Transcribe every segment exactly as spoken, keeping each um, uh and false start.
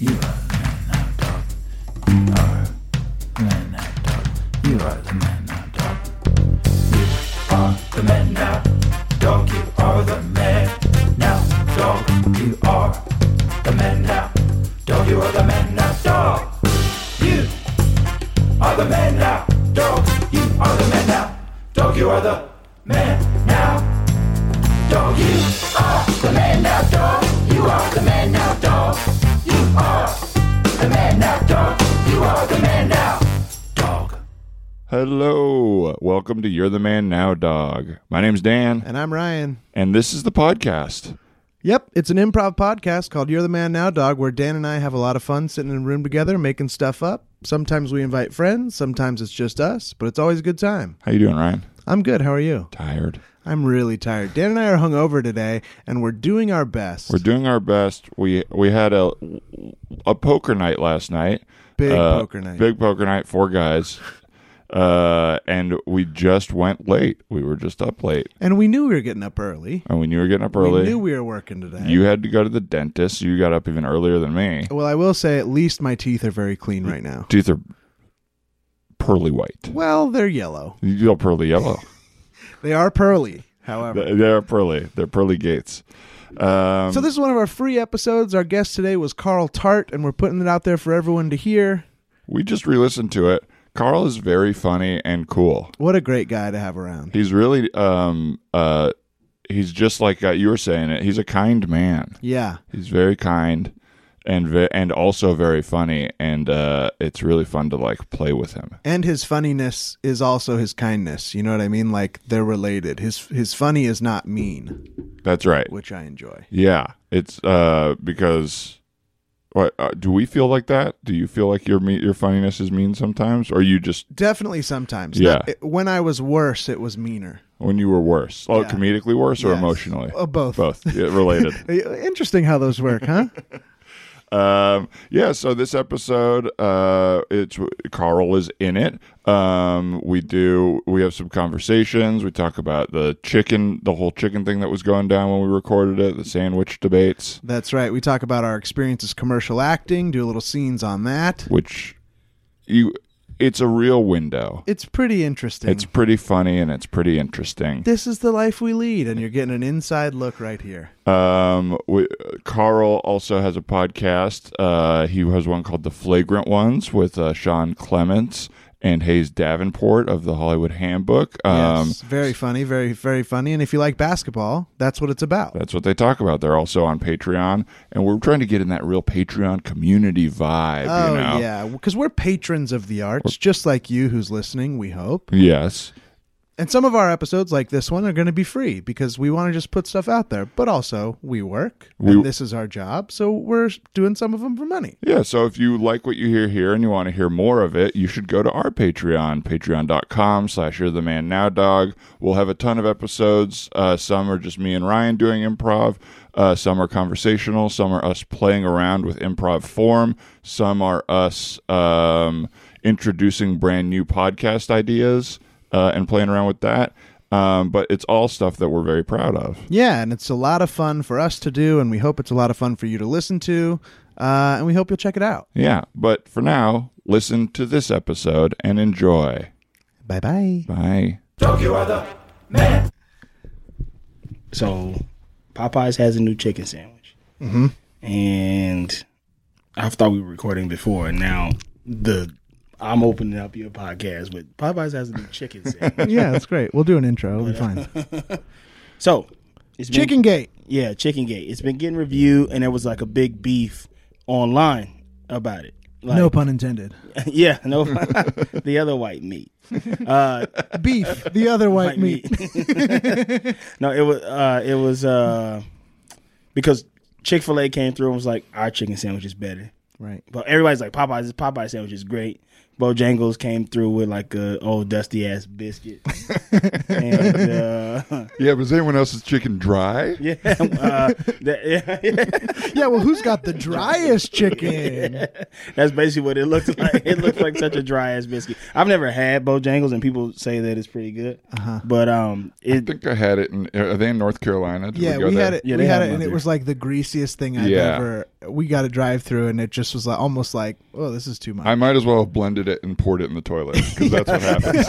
You are the man now, dog. You are the man now, dog. You are the man now, dog. You are the man now, dog. You are the man now, dog. You are the man now, dog. You are the man now, dog. You are the man now, dog. You are the man now, dog. You are the man now, dog. You are the man now, dog. You are the man now, dog. You are the man now, dog. You are the man now, dog. Hello. Welcome to You're the Man Now, Dog. My name's Dan. And I'm Ryan. And this is the podcast. Yep, it's an improv podcast called You're the Man Now, Dog, where Dan and I have a lot of fun sitting in a room together, making stuff up. Sometimes we invite friends, sometimes it's just us, but it's always a good time. How you doing, Ryan? I'm good. How are you? Tired. I'm really tired. Dan and I are hungover today, and we're doing our best. We're doing our best. We we had a a poker night last night. Big uh, poker night. Big poker night, four guys. Uh, and we just went late. We were just up late. And we knew we were getting up early. And we knew we were getting up early. We knew we were working today. You had to go to the dentist. You got up even earlier than me. Well, I will say at least my teeth are very clean right now. Teeth are pearly white. Well, they're yellow. You feel pearly yellow. They are pearly, however. They're pearly. They're pearly gates. Um, So this is one of our free episodes. Our guest today was Carl Tart, and we're putting it out there for everyone to hear. we just re-listened to it. Carl is very funny and cool. What a great guy to have around. He's really, um, uh, he's just like uh, you were saying it. He's a kind man. Yeah. He's very kind and ve- and also very funny, and uh, it's really fun to like play with him. And his funniness is also his kindness. You know what I mean? Like they're related. His his funny is not mean, That's right. which I enjoy. Yeah, it's uh, because. What, uh, do we feel like that? Do you feel like your me- your funniness is mean sometimes, or you just Definitely sometimes. Yeah. Not- it- when I was worse, it was meaner. when you were worse? Oh, Yeah. comedically worse or Yes. emotionally? Uh, both. Both. Yeah, related. Interesting how those work, huh? Um, yeah, so this episode, uh, it's Carl is in it. Um, we do, we have some conversations. We talk about the chicken, the whole chicken thing that was going down when we recorded it, the sandwich debates, That's right. We talk about our experiences commercial acting, do a little scenes on that. which you, it's a real window. It's pretty interesting. It's pretty funny and it's pretty interesting. This is the life we lead, and you're getting an inside look right here. Um, we, Carl also has a podcast. Uh, he has one called The Flagrant Ones with uh, Sean Clements and Hayes Davenport of the Hollywood Handbook. Um, Yes, very funny, very, very funny. And if you like basketball, that's what it's about. That's what they talk about. They're also on Patreon, and we're trying to get in that real Patreon community vibe. Oh, you know? yeah, because we're patrons of the arts, just like you who's listening, we hope. Yes. And some of our episodes, like this one, are going to be free because we want to just put stuff out there. But also, we work, We- and this is our job, so we're doing some of them for money. Yeah, so if you like what you hear here and you want to hear more of it, you should go to our Patreon, patreon.com slash you're the man now dog. We'll have a ton of episodes. Uh, some are just me and Ryan doing improv. Uh, some are conversational. Some are us playing around with improv form. Some are us um, introducing brand new podcast ideas uh, and playing around with that. Um, but it's all stuff that we're very proud of. Yeah, and it's a lot of fun for us to do, and we hope it's a lot of fun for you to listen to, uh, and we hope you'll check it out. Yeah, but for now, listen to this episode and enjoy. Bye-bye. Bye. Dog, you are the man. So, Popeyes has a new chicken sandwich, Mm-hmm. and I thought we were recording before, and now the I'm opening up your podcast, but Popeyes has a new chicken sandwich. Yeah, that's great. We'll do an intro. It'll be fine. So, it's been, Chicken Gate. yeah, Chicken Gate. It's been getting reviewed, and there was like a big beef online about it. Like, No pun intended. yeah, no, the other white meat. Uh, Beef, the other white, white meat. no, it was uh, it was uh, because Chick-fil-A came through and was like, our chicken sandwich is better. Right. But everybody's like, Popeyes, Popeye sandwich is great. Bojangles came through with like a old dusty ass biscuit. and uh, Yeah, but is anyone else's chicken dry? yeah, uh, that, yeah, Yeah, well, who's got the driest chicken? that's basically what it looked like. It looked like such a dry ass biscuit. I've never had Bojangles, and people say that it's pretty good. Uh-huh. But um, I it think I had it in. Are they in North Carolina? Did Yeah, go we there? had it. Yeah, we they had have it, and them it there. was like the greasiest thing I've Yeah. ever we got a drive through, and it just was like almost like, oh, this is too much. I might as well have blended it and poured it in the toilet because that's what happens.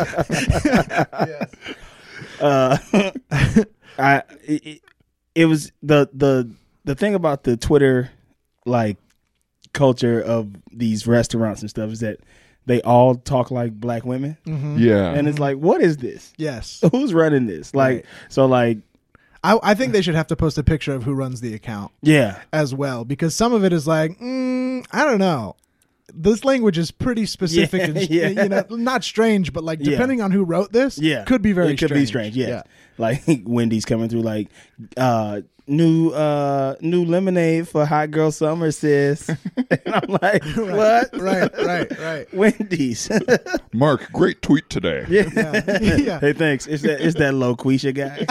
uh, I it, it was the the the thing about the Twitter like culture of these restaurants and stuff is that they all talk like black women, Mm-hmm. Yeah. and it's like, what is this? Yes. Who's running this? Like, Right. so like, I, I think they should have to post a picture of who runs the account yeah, as well, because some of it is like, mm, I don't know. This language is pretty specific, Yeah, and yeah. you know, not strange, but like Yeah. depending on who wrote this, yeah, could be very it could strange. be strange. Yeah. Yeah. Like Wendy's coming through like uh, new uh, new lemonade for hot girl summer, sis. And I'm like, what? Right, right, right. Wendy's. Mark, great tweet today. yeah. Yeah. Yeah. Hey, thanks. It's that it's that Loquisha guy.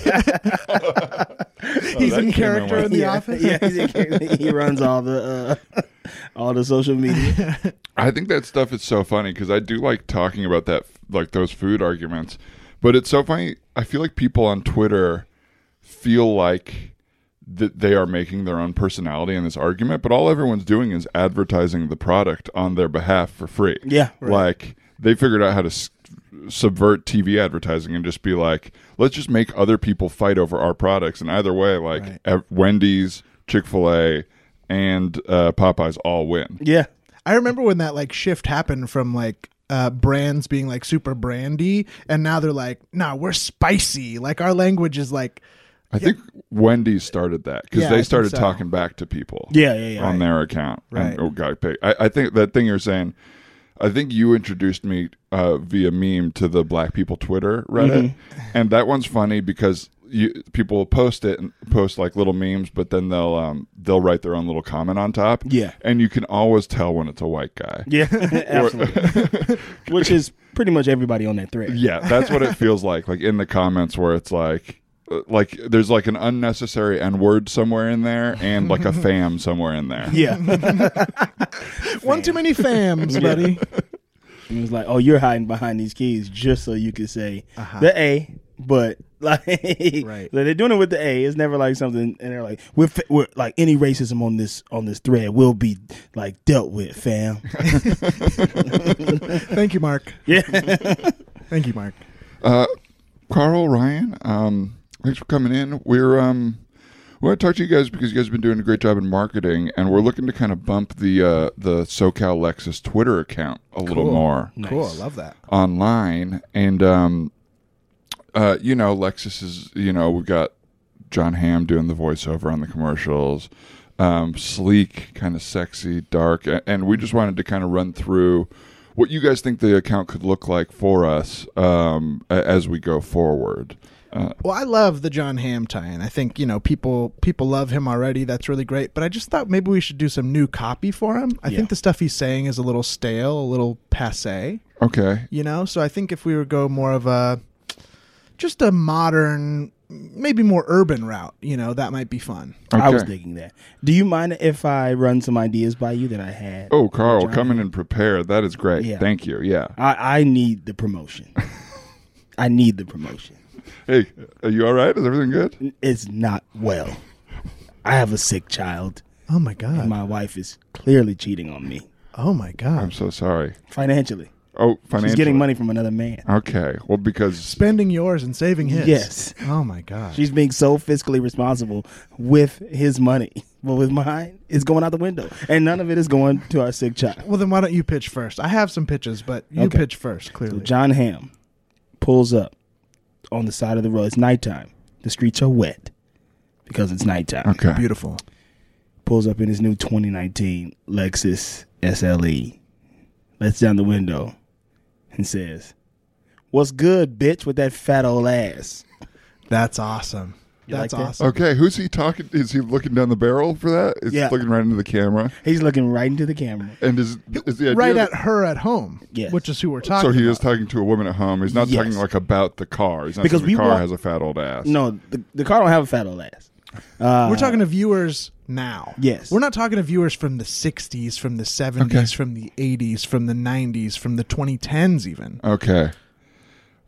He's that in came character in in the yeah, office. yeah, he's in- he runs all the uh, all the social media. I think that stuff is so funny because I do like talking about that, like those food arguments. But it's so funny. I feel like people on Twitter feel like that they are making their own personality in this argument, but all everyone's doing is advertising the product on their behalf for free. Yeah, Like they figured out how to s- subvert T V advertising and just be like, let's just make other people fight over our products. And either way, like Right. ev- Wendy's, Chick-fil-A, and uh, Popeyes all win. yeah, I remember when that like shift happened from like uh, brands being like super brandy, and now they're like, nah, we're spicy. Like our language is like, I think Wendy's started that because Yeah, I they think started so. talking back to people. yeah, yeah, yeah. on their account. Right. And, oh, got paid. I, I think that thing you're saying, I think you introduced me uh, via meme to the Black People Twitter Reddit. Mm-hmm. And that one's funny because you people will post it and post like little memes, but then they'll um, they'll write their own little comment on top. Yeah. And you can always tell when it's a white guy. Yeah, absolutely. Which is pretty much everybody on that thread. Yeah, that's what it feels like. Like in the comments where it's like, uh, like there's like an unnecessary N word somewhere in there and like a fam somewhere in there. Yeah. one too many fams, buddy. It was like, oh, you're hiding behind these keys just so you could say Uh-huh. the A, but like, Right. so they're doing it with the A. It's never like something, and they're like, we're, fa- we're like any racism on this on this thread will be like dealt with, fam. Thank you, Mark. Yeah. Thank you, Mark. Uh, Carl, Ryan, um, thanks for coming in. We're um, we want to talk to you guys because you guys have been doing a great job in marketing, and we're looking to kind of bump the uh, the SoCal Lexus Twitter account a little Cool. more Cool. I love that. online. And um, uh, you know, Lexus is you know we've got John Hamm doing the voiceover on the commercials. Um, sleek, kind of sexy, dark, a- and we just wanted to kind of run through what you guys think the account could look like for us um, a- as we go forward. Uh, Well, I love the John Hamm tie-in. I think, you know, people people love him already. That's really great. But I just thought maybe we should do some new copy for him. I Yeah. think the stuff he's saying is a little stale, a little passé, okay, you know? So I think if we would go more of a, just a modern, maybe more urban route, you know, that might be fun. I was okay. thinking that. Do you mind if I run some ideas by you that I had? Oh, Carl, John coming Hamm? in prepared. That is great. Yeah. Thank you. Yeah. I, I need the promotion. I need the promotion. Hey, are you all right? Is everything good? It's not well. I have a sick child, Oh, my and God. my wife is clearly cheating on me Oh, my I'm God. so sorry. financially. Oh, financially. She's getting money from another man. Okay. Well, because Spending yours and saving his. Yes. Oh, my God. She's being so fiscally responsible with his money, but with mine, it's going out the window, and none of it is going to our sick child. Well, then why don't you pitch first? I have some pitches, but you Okay. pitch first, So clearly. John Hamm pulls up on the side of the road. It's nighttime. The streets are wet because it's nighttime. okay. Beautiful. Pulls up in his new twenty nineteen Lexus S L E. Lets down the window and says, "What's good, bitch, with that fat old ass?" That's awesome. You That's like that? awesome. Okay. Who's he talking? Is he looking down the barrel for that? Is Yeah. he looking right into the camera? He's looking right into the camera. And is is the idea Right that- at her at home, Yes. which is who we're talking so he about. is talking to a woman at home. He's not Yes. talking like about the car. He's not Because saying the we car want- has a fat old ass. No, the, the car don't have a fat old ass. Uh, We're talking to viewers now. Yes. We're not talking to viewers from the sixties, from the seventies, Okay. from the eighties, from the nineties, from the twenty tens even. Okay.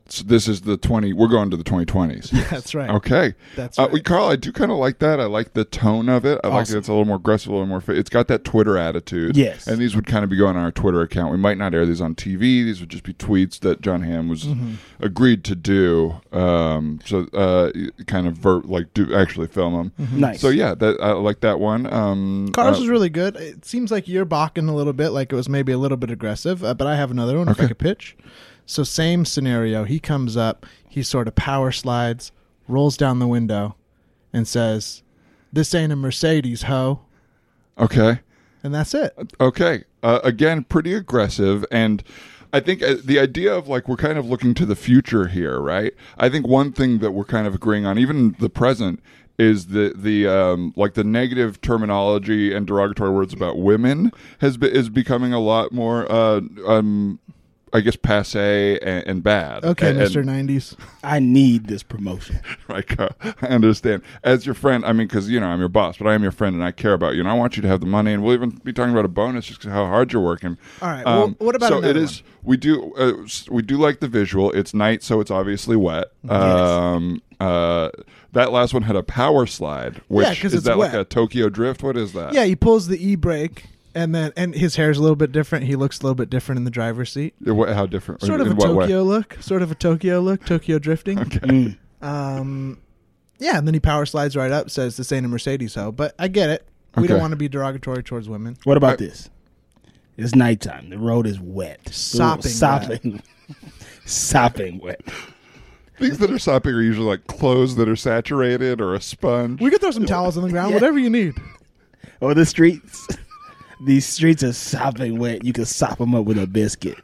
So this is the twenty. We're going to the twenty twenties. That's right. Okay. That's Uh, right. Carl, I do kind of like that. I like the tone of it. I like Awesome. that it's a little more aggressive, a little more. Fa- it's got that Twitter attitude. Yes. And these would kind of be going on our Twitter account. We might not air these on T V. These would just be tweets that John Hamm was Mm-hmm. agreed to do. Um, so uh, kind of ver- like do actually film them. Mm-hmm. Nice. So yeah, that I like that one. Um, Carl's uh, was really good. It seems like you're balking a little bit, like it was maybe a little bit aggressive, uh, but I have another one if I Okay. could pitch. So same scenario. He comes up, he sort of power slides, rolls down the window, and says, "This ain't a Mercedes, ho." okay. And that's it. Okay. Uh, again, pretty aggressive. And I think uh, the idea of like we're kind of looking to the future here, right? I think one thing that we're kind of agreeing on, even the present, is the the um, like the negative terminology and derogatory words about women has be, is becoming a lot more, uh, um, I guess, passe and, and bad. Okay, and, Mister and- nineties. I need this promotion. Right, Carl? I understand. As your friend, I mean, because, you know, I'm your boss, but I am your friend and I care about you. And I want you to have the money. And we'll even be talking about a bonus just 'cause how hard you're working. All right, well, what about So another it is, we do, uh, s- we do like the visual. It's night, so it's obviously wet. Um, uh, that last one had a power slide, which Yeah, 'cause is it's that wet. like a Tokyo Drift? What is that? Yeah, he pulls the e-brake, and then and his hair's a little bit different. He looks a little bit different in the driver's seat. Yeah, what- how different? Sort in of a what way? Tokyo look. Sort of a Tokyo look. Tokyo drifting. Mm. Um, yeah, and then he power slides right up, says this ain't a Mercedes, ho. But I get it. We Okay. don't want to be derogatory towards women. What about I- this? It's nighttime. The road is wet. Sopping sopping, sopping wet. Things that are sopping are usually like clothes that are saturated or a sponge. We could throw some towels on the ground, Yeah. whatever you need. Or the streets. These streets are sopping wet. You can sop them up with a biscuit.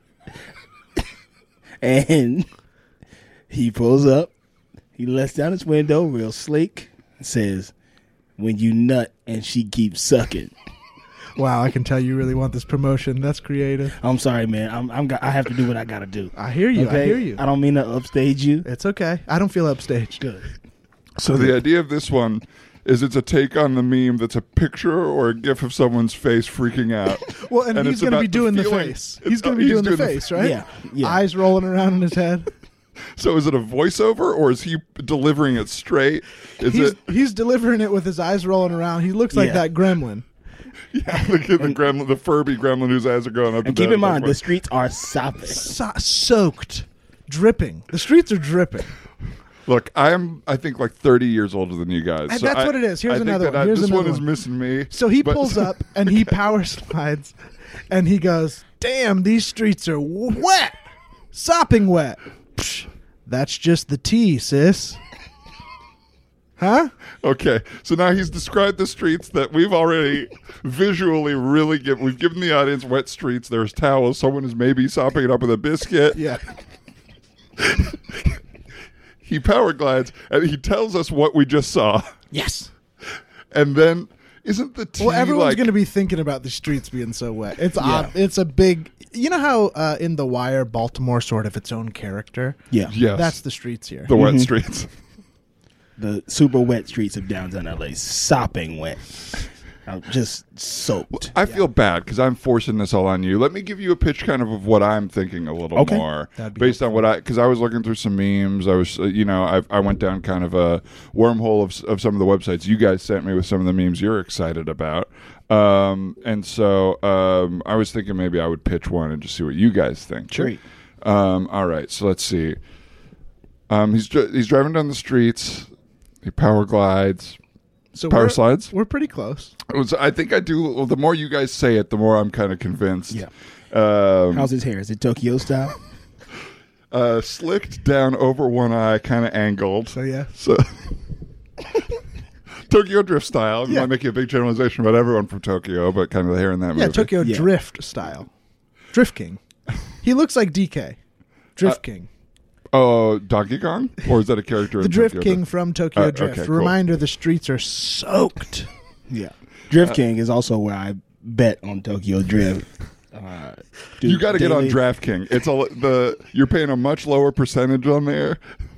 And he pulls up. He lets down his window real sleek. And says, "When you nut and she keeps sucking." Wow, I can tell you really want this promotion. That's creative. I'm sorry, man. I'm, I'm. I have to do what I gotta do. I hear you. I hear you. I don't mean to upstage you. It's okay. I don't feel upstaged. Good. So the idea of this one is it's a take on the meme that's a picture or a gif of someone's face freaking out. Well, and, And he's it's going to about be the doing the, feeling- face. it's- He's going oh, to be he's doing the doing the- face, right? Yeah. Yeah. Eyes rolling around in his head. So is it a voiceover or is he delivering it straight? Is He's it he's delivering it with his eyes rolling around. He looks like Yeah. that gremlin. yeah, the, the gremlin, the Furby gremlin whose eyes are going up and, And keep down in mind, the backwards. streets are sopping. So- soaked, dripping. The streets are dripping. Look, I'm I think like thirty years older than you guys. And so that's I- what it is. Here's I think another that one. I- Here's this another one is one. missing me. So he but- pulls up and he power slides, and he goes, "Damn, these streets are wet, sopping wet." Psh, that's just the tea, sis. Huh? Okay, so now he's described the streets that we've already visually really given. We've given the audience wet streets. There's towels. Someone is maybe sopping it up with a biscuit. Yeah. He power glides and he tells us what we just saw. Yes. And then isn't the tea Well, everyone's like going to be thinking about the streets being so wet. It's Yeah. odd. It's a big. You know how uh, in The Wire, Baltimore sort of its own character. Yeah. yes, That's the streets here. the wet Mhm. streets. The super wet streets of downtown L A, sopping wet. I'm just soaked. I feel bad because I'm forcing this all on you. Let me give you a pitch, kind of of what I'm thinking a little Okay. more, That'd be based on what I because I was looking through some memes. I was, uh, you know, I, I went down kind of a wormhole of of some of the websites you guys sent me with some of the memes you're excited about, um, and so um, I was thinking maybe I would pitch one and just see what you guys think. Great. Um, all right, so let's see. Um, he's dri- he's driving down the streets. He power glides. So Power we're, slides? We're pretty close. It was- I think I do. Well, the more you guys say it, the more I'm kind of convinced. Yeah. Um, How's his hair? Is it Tokyo style? uh, slicked down over one eye, kind of angled. So yeah. So Tokyo Drift style. I'm Yeah. not making a big generalization about everyone from Tokyo, but kind of the hair in that Yeah, movie. Tokyo Yeah. Drift style. Drift King. He looks like D K. Drift Uh, King. Oh, Donkey Kong, or is that a character? The in Drift Tokyo King from Tokyo Uh, Drift. okay, cool. Reminder: the streets are soaked. Yeah. Drift King is also where I bet on Tokyo Drift. Uh, do You got to get on daily- DraftKings. It's a the you're paying a much lower percentage on there.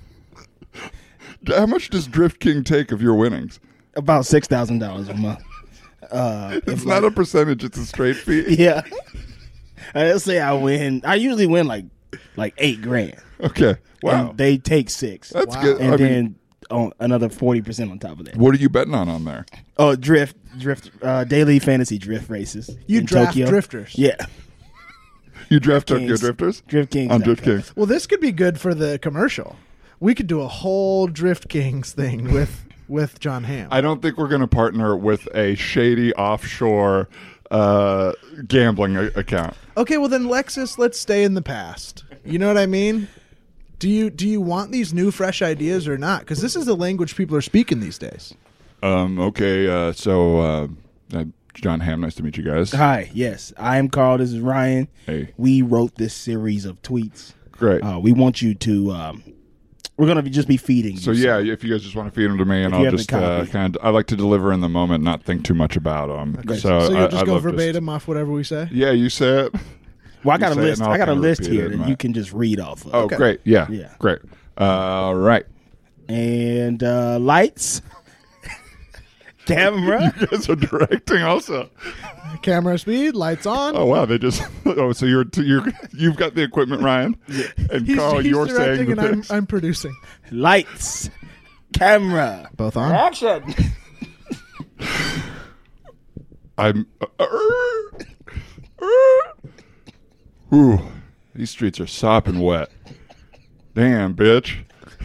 How much does Drift King take of your winnings? About six thousand dollars a month. Uh, It's if not like- a percentage; it's a straight fee. yeah. Uh, Let's say I win. I usually win like like eight grand. Okay. Wow. And they take six. That's Wow. good. and I then mean, on another forty percent on top of that. what are you betting on on there? Oh, drift, drift, uh, daily fantasy drift races. You in draft Tokyo. drifters. Yeah, You draft Tokyo Kings. Drifters? Drift Kings. On Drift Kings. Well, this could be good for the commercial. We could do a whole Drift Kings thing with with John Hamm. I don't think we're going to partner with a shady offshore uh, gambling a- account. Okay, well then Lexus, let's stay in the past. You know what I mean? Do you do you want these new fresh ideas or not? Because this is the language people are speaking these days. Um, okay, uh, so uh, uh, John Hamm, nice to meet you guys. Hi, yes, I am Carl. This is Ryan. Hey. We wrote this series of tweets. Great. Uh, we want you to. Um, we're gonna be, just be feeding. So you yeah, some. if you guys just want to feed them to me, and If you I'll have the just uh, copy. kind of, I like to deliver in the moment, not think too much about them. Great. So, So you'll I, just I go love verbatim off whatever we say? Yeah, you say it. Well, I got a you say it list. and I'll I got a kinda list repeat here it in that my- you can just read off of. Oh, Okay. great. Yeah. Yeah. Great. Uh, right. And uh, lights, camera. You guys are directing also. Camera speed, lights on. Oh wow, they just. Oh, so you're you're you've got the equipment, Ryan. And he's, Carl, he's you're directing saying the and I'm, things. I'm producing. Lights, camera, Both on. action. I'm. Uh, uh, uh, Ooh, these streets are sopping wet. Damn, bitch.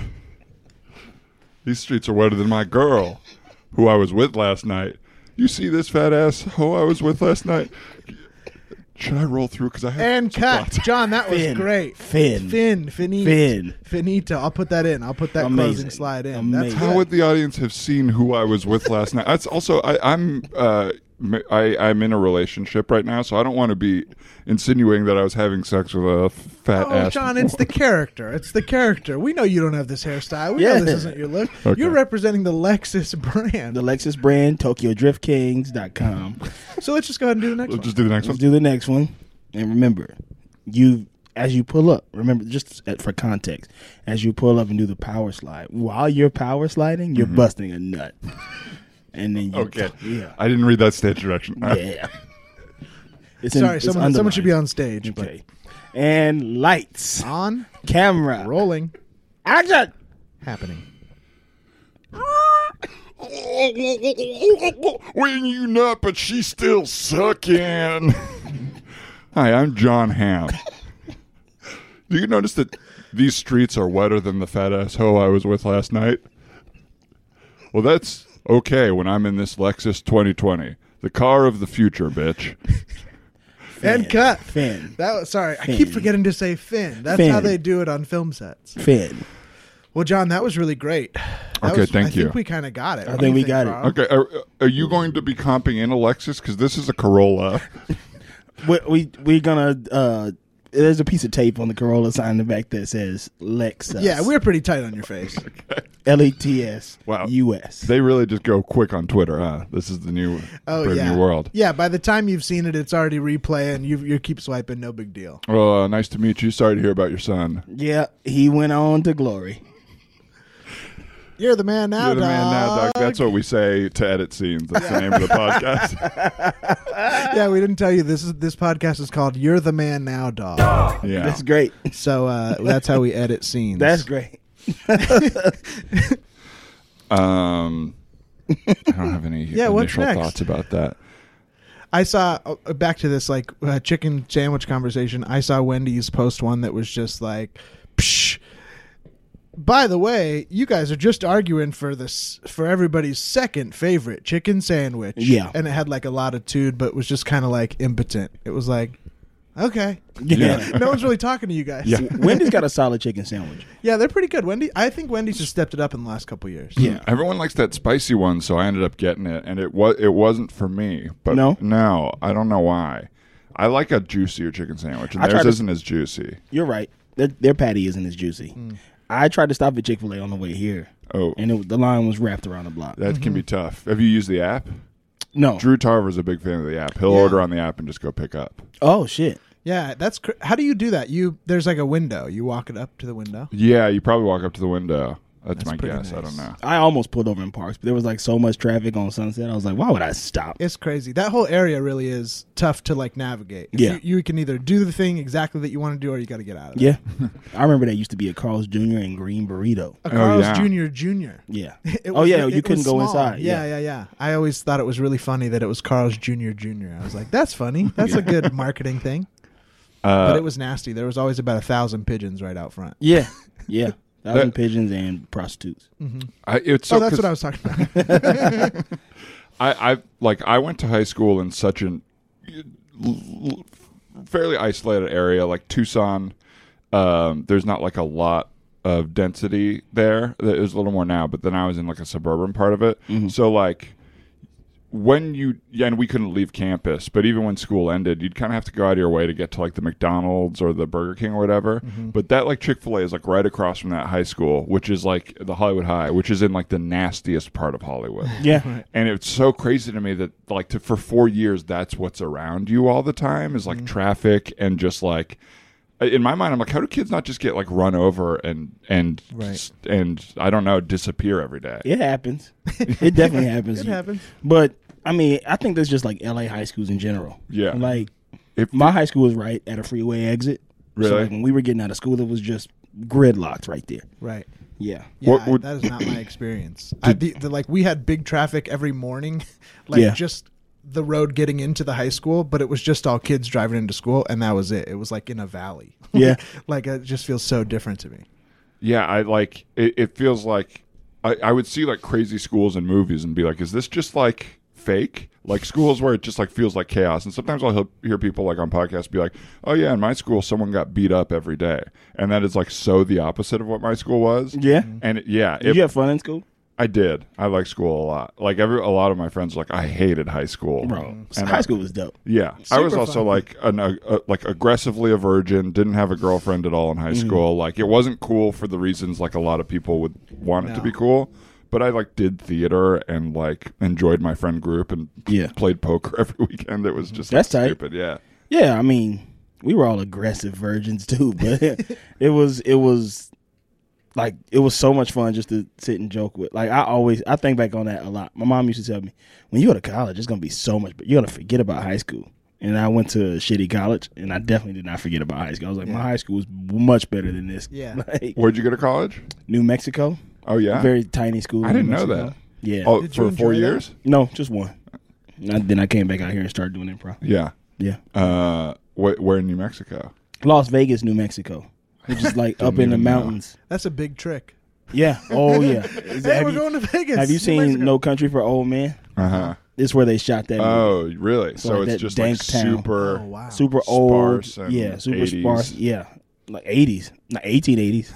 These streets are wetter than my girl, who I was with last night. You see this fat ass hoe I was with last night? Should I roll through? Because I have And some cut. thoughts. John, that was Finn. great. Finn. Finn. Finito. Finn. Finito. I'll put that in. I'll put that Amazing. closing slide in. Amazing. That's How good. would the audience have seen who I was with last night? That's also I, I'm uh, m- I, I'm in a relationship right now, so I don't want to be insinuating that I was having sex with a fat Oh, ass. John, it's the character. It's the character. We know you don't have this hairstyle. We Yeah. know this isn't your look. Okay. You're representing the Lexus brand. The Lexus brand, Tokyo Drift Kings dot com. So let's just go ahead and do the next Let's one. just do the next Let's one. do the next one. And remember, you as you pull up, remember just at, for context, as you pull up and do the power slide, while you're power sliding, you're busting a nut. And then you Okay. yeah. I didn't read that stage direction. Yeah. It's in- Sorry, it's someone, someone should be underlined. on stage. Okay. And lights, But on, camera, rolling, action. happening. When you nut, but she's still sucking. Hi, I'm John Hamm. Do you notice that these streets are wetter than the fat ass hoe I was with last night? Well, that's okay when I'm in this Lexus twenty twenty, the car of the future, bitch. And cut. Finn. That was, sorry, I Finn. keep forgetting to say Finn. That's Finn. how they do it on film sets. Finn. Well, John, that was really great. That Okay, was- thank I you. think we kind of got it. I What think do we you got it. Carl? Okay, are, are you going to be comping in a Lexus? Because this is a Corolla. We, we we're gonna. Uh, there's a piece of tape on the Corolla sign in the back that says Lexus. Yeah, we're pretty tight on your face. L E T S. Wow. U S. They really just go quick on Twitter, huh? This is the new, Oh brave yeah, new world. Yeah, by the time you've seen it, it's already replaying. You you keep swiping, no big deal. Well, uh, nice to meet you. Sorry to hear about your son. Yeah, he went on to glory. You're the man now, You're the man now, dog. Doc. That's what we say to edit scenes. That's the name of the podcast. Yeah, we didn't tell you this is this podcast is called "You're the Man Now, Dog." Yeah. That's great. So uh, that's how we edit scenes. That's great. Um, I don't have any Yeah, what's initial next? thoughts about that. I saw uh, back to this like uh, chicken sandwich conversation. I saw Wendy's post one that was just like, Psh, by the way, you guys are just arguing for this for everybody's second favorite chicken sandwich. Yeah. and it had like a latitude, but was just kind of like impotent. It was like, okay, Yeah. no one's really talking to you guys. Yeah. Wendy's got a solid chicken sandwich. Yeah, they're pretty good. Wendy, I think Wendy's has stepped it up in the last couple years. Yeah. Everyone likes that spicy one, so I ended up getting it, and it was it wasn't for me. But No? no, I don't know why. I like a juicier chicken sandwich, and I theirs tried to- isn't as juicy. You're right. Their, their patty isn't as juicy. I tried to stop at Chick-fil-A on the way here, Oh, and it, the line was wrapped around the block. that can be tough. Have you used the app? No. Drew Tarver's a big fan of the app. He'll Yeah. order on the app and just go pick up. Oh, shit. Yeah, that's cr- how do you do that? You there's like a window. You walk it up to the window. Yeah, you probably walk up to the window. That's, That's my pretty guess. I nice. don't know. I almost pulled over in Parks, but there was like so much traffic on Sunset. I was like, why would I stop? It's crazy. That whole area really is tough to like navigate. Yeah. You, you can either do the thing exactly that you want to do, or you got to get out of there. Yeah. I remember that used to be a Carl's Junior and Green Burrito. A Carl's yeah. Junior Junior Yeah. It Oh, yeah, it you couldn't was go small. inside. Yeah, Yeah. yeah, yeah. I always thought it was really funny that it was Carl's Junior Junior I was like, that's funny. That's a good marketing thing. Uh, But it was nasty. There was always about a thousand pigeons right out front. Yeah. Yeah. Thousand That- pigeons and prostitutes. I, it's so, oh, that's 'cause what I was talking about. I, I like I went to high school in such an l- fairly isolated area, like Tucson. Um, there's not like a lot of density there. There's a little more now, but then I was in like a suburban part of it. So like when you yeah, and we couldn't leave campus, but even when school ended, you'd kind of have to go out of your way to get to like the McDonald's or the Burger King or whatever. But that like Chick-fil-A is like right across from that high school, which is like the Hollywood High, which is in like the nastiest part of Hollywood. Yeah. And it's so crazy to me that like to, for four years, that's what's around you all the time is like traffic and just like, in my mind, I'm like, how do kids not just get like run over and and Right. and I don't know, disappear every day? It happens. It definitely happens. It happens. But I mean, I think that's just like L A high schools in general. Yeah. Like If my high school was right at a freeway exit. So Really? like when we were getting out of school, it was just gridlocked right there. Right. Yeah. Yeah, What I- would- that is not my experience. I, the, the, like we had big traffic every morning, like Yeah. just the road getting into the high school, but it was just all kids driving into school, and that was it. It was like in a valley. Yeah. like it just feels so different to me. Yeah, I like it. It feels like I, I would see like crazy schools in movies and be like, is this just like fake? Like schools where it just like feels like chaos. And sometimes I'll he- hear people like on podcasts be like, oh yeah, in my school someone got beat up every day, and that is like so the opposite of what my school was. Yeah. And it, yeah, Did it, you have fun in school? I did. I like school a lot. Like every a lot of my friends were like I hated high school, Bro, And high I- school was dope. Yeah, I was Super also fun. like an uh, uh, like aggressively a virgin. Didn't have a girlfriend at all in high school. Like it wasn't cool for the reasons like a lot of people would want it to No. be cool. But I like did theater and like enjoyed my friend group and Yeah. played poker every weekend. It was just That's like, tight. stupid. Yeah, Yeah, I mean, we were all aggressive virgins too, but it was it was like it was so much fun just to sit and joke with. Like I always I think back on that a lot. My mom used to tell me, when you go to college, it's gonna be so much, but you're gonna forget about high school. And I went to a shitty college, and I definitely did not forget about high school. I was like, my high school was much better than this. Yeah. Like, where'd you go to college? New Mexico, Oh yeah, very tiny school. I in didn't New know Mexico. that. Yeah. Oh, Did you for four enjoy that? years. No, just one. And I- then I came back out here and started doing improv. Yeah. Yeah. Uh, wh- where in New Mexico? Las Vegas, New Mexico. Which is like up in Didn't the even know. mountains. That's a big trick. Yeah. Oh yeah. Is- Hey, have we're you, going to Vegas. have you New seen Mexico. No Country for Old Men? Uh huh. This is where they shot that movie. Oh really? So like it's that just like dank town. super. Oh wow. Super old. Sparse and Yeah, super eighties. sparse. Yeah. Like eighties. Not eighteen eighties.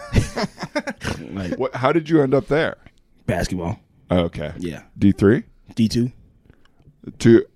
Like What? How did you end up there? basketball. Oh, okay. Yeah. D three. D two. Two.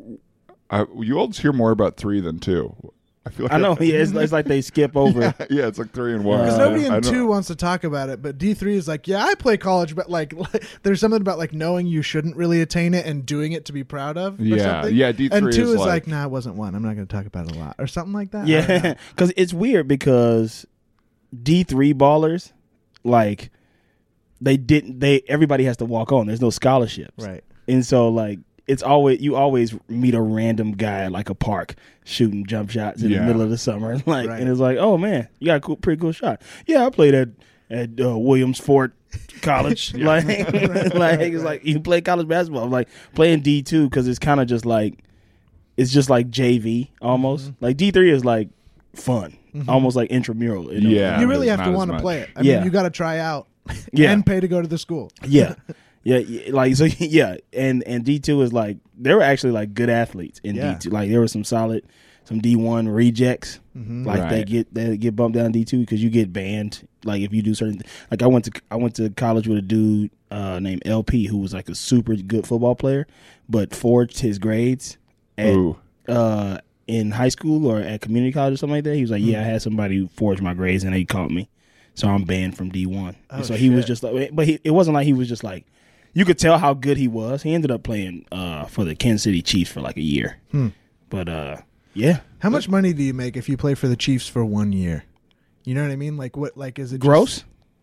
I, you olds hear more about three than two. I feel like I know. Yeah, it's, it's like they skip over. yeah, it's like three and one. Because Uh, nobody I in don't- two wants to talk about it, but D three is like, yeah, I play college, but like, there's something about like knowing you shouldn't really attain it and doing it to be proud of. Or Yeah, something. yeah, D three and two is is like- like, nah, it wasn't one. I'm not going to talk about it a lot, or something like that. I don't know. Yeah, because it's weird because D three ballers, like they didn't. They everybody has to walk on. There's no scholarships, Right. and so like it's always you always meet a random guy at like a park shooting jump shots in Yeah. the middle of the summer, like Right. and it's like, oh man, you got a cool, pretty cool shot. Yeah, I played at at uh, Williams Fort College. Like, like it's like you play college basketball. I'm like playing D two because it's kind of just like it's just like J V almost. Mm-hmm. Like D three is like fun, almost like intramural. in a way. Yeah. You really there's have to not as want to much. play it. I Yeah. mean, you got to try out Yeah. and pay to go to the school. yeah, yeah, yeah. Like so, yeah. And and D two is like there were actually like good athletes in Yeah. D two. Like there were some solid, some D one rejects. Mm-hmm. Like they Right. get they get bumped down D two because you get banned. Like if you do certain, like I went to I went to college with a dude uh, named L P who was like a super good football player, but forged his grades at Ooh. uh, in high school or at community college or something like that. He was like, yeah, I had somebody who forged my grades and they caught me, so I'm banned from D one. Oh, And so he was shit. just like, but he, it wasn't like he was just like, you could tell how good he was. He ended up playing uh, for the Kansas City Chiefs for like a year, Hmm. but uh, yeah, How much money do you make if you play for the Chiefs for one year? You know what I mean? Like what? Like is it gross. just-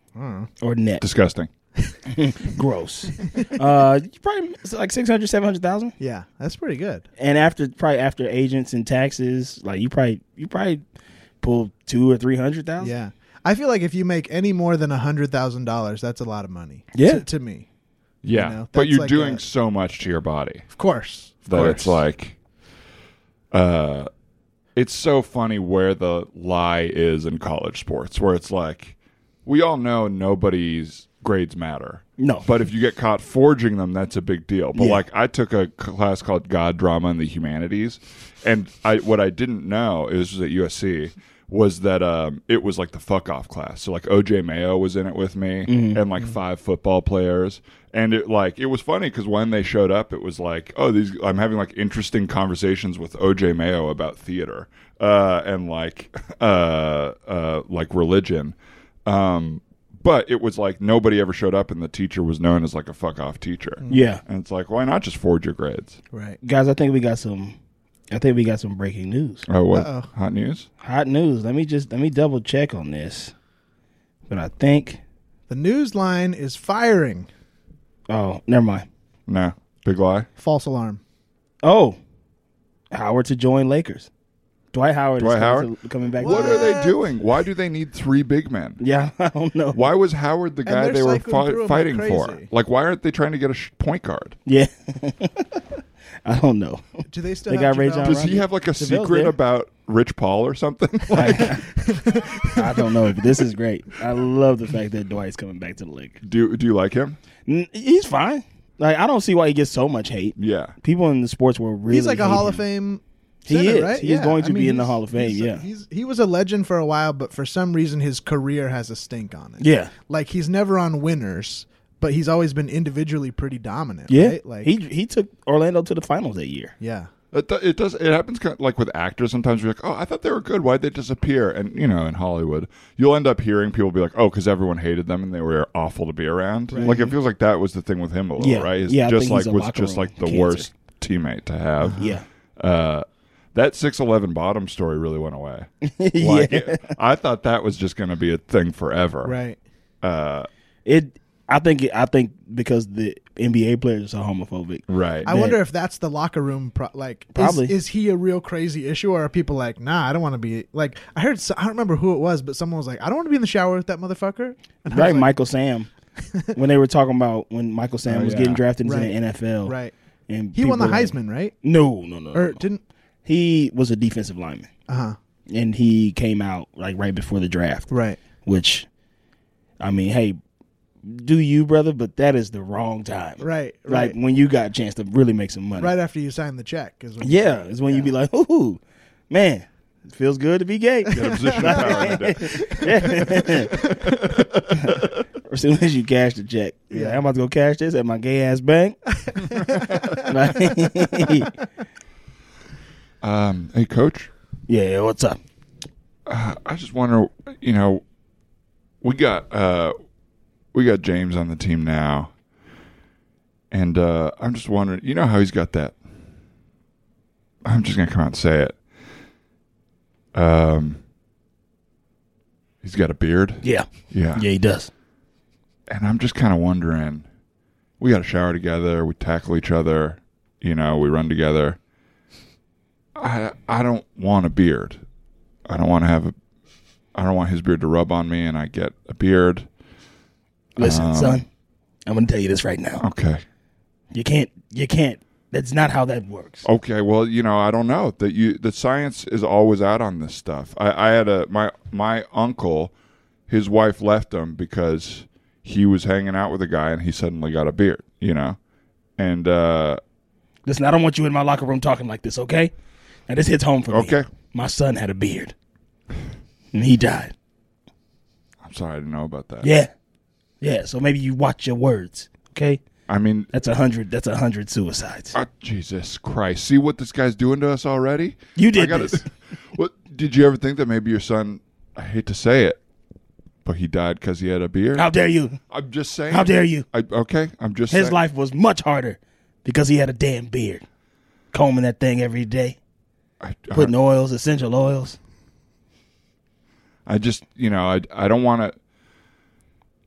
or net. Disgusting. Gross. uh, you probably it's like six hundred, seven hundred thousand. Yeah, that's pretty good. And after probably after agents and taxes, like you probably you probably pull two or three hundred thousand. Yeah, I feel like if you make any more than a hundred thousand dollars, that's a lot of money. Yeah. to, to me, Yeah, You know, but that's you're like doing a- so much to your body of course. Of that course. it's like, uh, it's so funny where the lie is in college sports, where it's like, we all know nobody's grades matter. No. But if you get caught forging them, that's a big deal. But Yeah. like, I took a class called God, Drama, and the Humanities, and I what I didn't know, it was at U S C, was that um, it was like the fuck off class. So like O J Mayo was in it with me, and like five football players, and it like it was funny because when they showed up, it was like, oh, these I'm having like interesting conversations with O J Mayo about theater uh, and like uh, uh, like religion. Um, But it was like nobody ever showed up, and the teacher was known as like a fuck off teacher. Yeah. And it's like, why not just forge your grades? Right. Guys, I think we got some I think we got some breaking news. Oh, what? Uh-oh. Hot news? Hot news. Let me just let me double check on this. But I think The news line is firing. oh, never mind. No. Big lie? False alarm. Oh. Howard to join Lakers. Dwight Howard Dwight is Howard? to- coming back. What to are they doing? Why do they need three big men? Yeah, I don't know. Why was Howard the guy they're they were cycling through fi- him fighting like for? crazy. Like, why aren't they trying to get a sh- point guard? Yeah. I don't know. Do they still They have got Ray JaVale John Does Rocket? he have like a JaVale's secret there. about Rich Paul or something? I, I don't know, but this is great. I love the fact that Dwight's coming back to the league. do Do you like him? N- He's fine. Like I don't see why he gets so much hate. Yeah. People in the sports world really He's like a hate Hall him. of Fame. He center, is. Right? He is Yeah. going to I be mean, in the he's- Hall of Fame, he's a- yeah. he's he was a legend for a while, but for some reason his career has a stink on it. Yeah. Like he's never on winners, but he's always been individually pretty dominant. Yeah. Right? Like he he took Orlando to the finals that year. yeah. It, do- it does. It happens kind of like with actors. Sometimes you're like, "Oh, I thought they were good. Why'd they disappear?" And you know, in Hollywood, you'll end up hearing people be like, "Oh, because everyone hated them and they were awful to be around." Like it feels like that was the thing with him a little, Yeah. right? It's Yeah, I just think like he's a was locker just room like the cancer. worst teammate to have. Yeah. Uh, that six eleven bottom story really went away. yeah. Like, it- I thought that was just going to be a thing forever. Right. Uh, It I think it, I think because the N B A players are homophobic. Right. I That- wonder if that's the locker room. Pro- like, is- Probably. is, he a real crazy issue, or are people like, nah, I don't want to be like? I heard, I don't remember who it was, but someone was like, I don't want to be in the shower with that motherfucker. And I was Right, like, Michael Sam. When they were talking about when Michael Sam Oh, was yeah. getting drafted into Right. the N F L. Right. And He won the people were like- Heisman, right? No, no, no. no, Or no. didn't? He was a defensive lineman. Uh huh. And he came out like right before the draft. Right. Which I mean, hey, do you, brother, but that is the wrong time. Right. Like Right. when you got a chance to really make some money. Right after you sign the check is when Yeah, is when you be like, ooh, man, it feels good to be gay. Get a position of power in the day. As soon as you cash the check, yeah, Yeah. I'm about to go cash this at my gay ass bank. Like, Um, hey, Coach. yeah, what's up? Uh, I just wonder, you know, we got uh, we got James on the team now, and uh, I'm just wondering, you know how he's got that? I'm just gonna come out and say it. Um, he's got a beard. Yeah, Yeah, yeah, he does. and I'm just kind of wondering. We got to shower together. We tackle each other. You know, we run together. I I don't want a beard. I don't want to have a. I don't want his beard to rub on me, and I get a beard. Listen, Um, son, I'm gonna tell you this right now. Okay. You can't, you can't. That's not how that works. Okay. Well, you know, I don't know that you. The science is always out on this stuff. I, I had a my my uncle, his wife left him because he was hanging out with a guy, and he suddenly got a beard. You know, and uh, Listen, I don't want you in my locker room talking like this, okay? And this hits home for me. Okay. My son had a beard, and he died. I'm sorry, I didn't know about that. Yeah, yeah. So maybe you watch your words, okay? I mean, That's a hundred. That's a hundred suicides. uh, Jesus Christ! See what this guy's doing to us already. You did I gotta- this. What did you ever think that maybe your son? I hate to say it, but he died because he had a beard. How dare you? I'm just saying. How dare you? I, okay, I'm just His saying. life was much harder because he had a damn beard, combing that thing every day, I, putting oils, essential oils. I just, you know, I, I don't want to.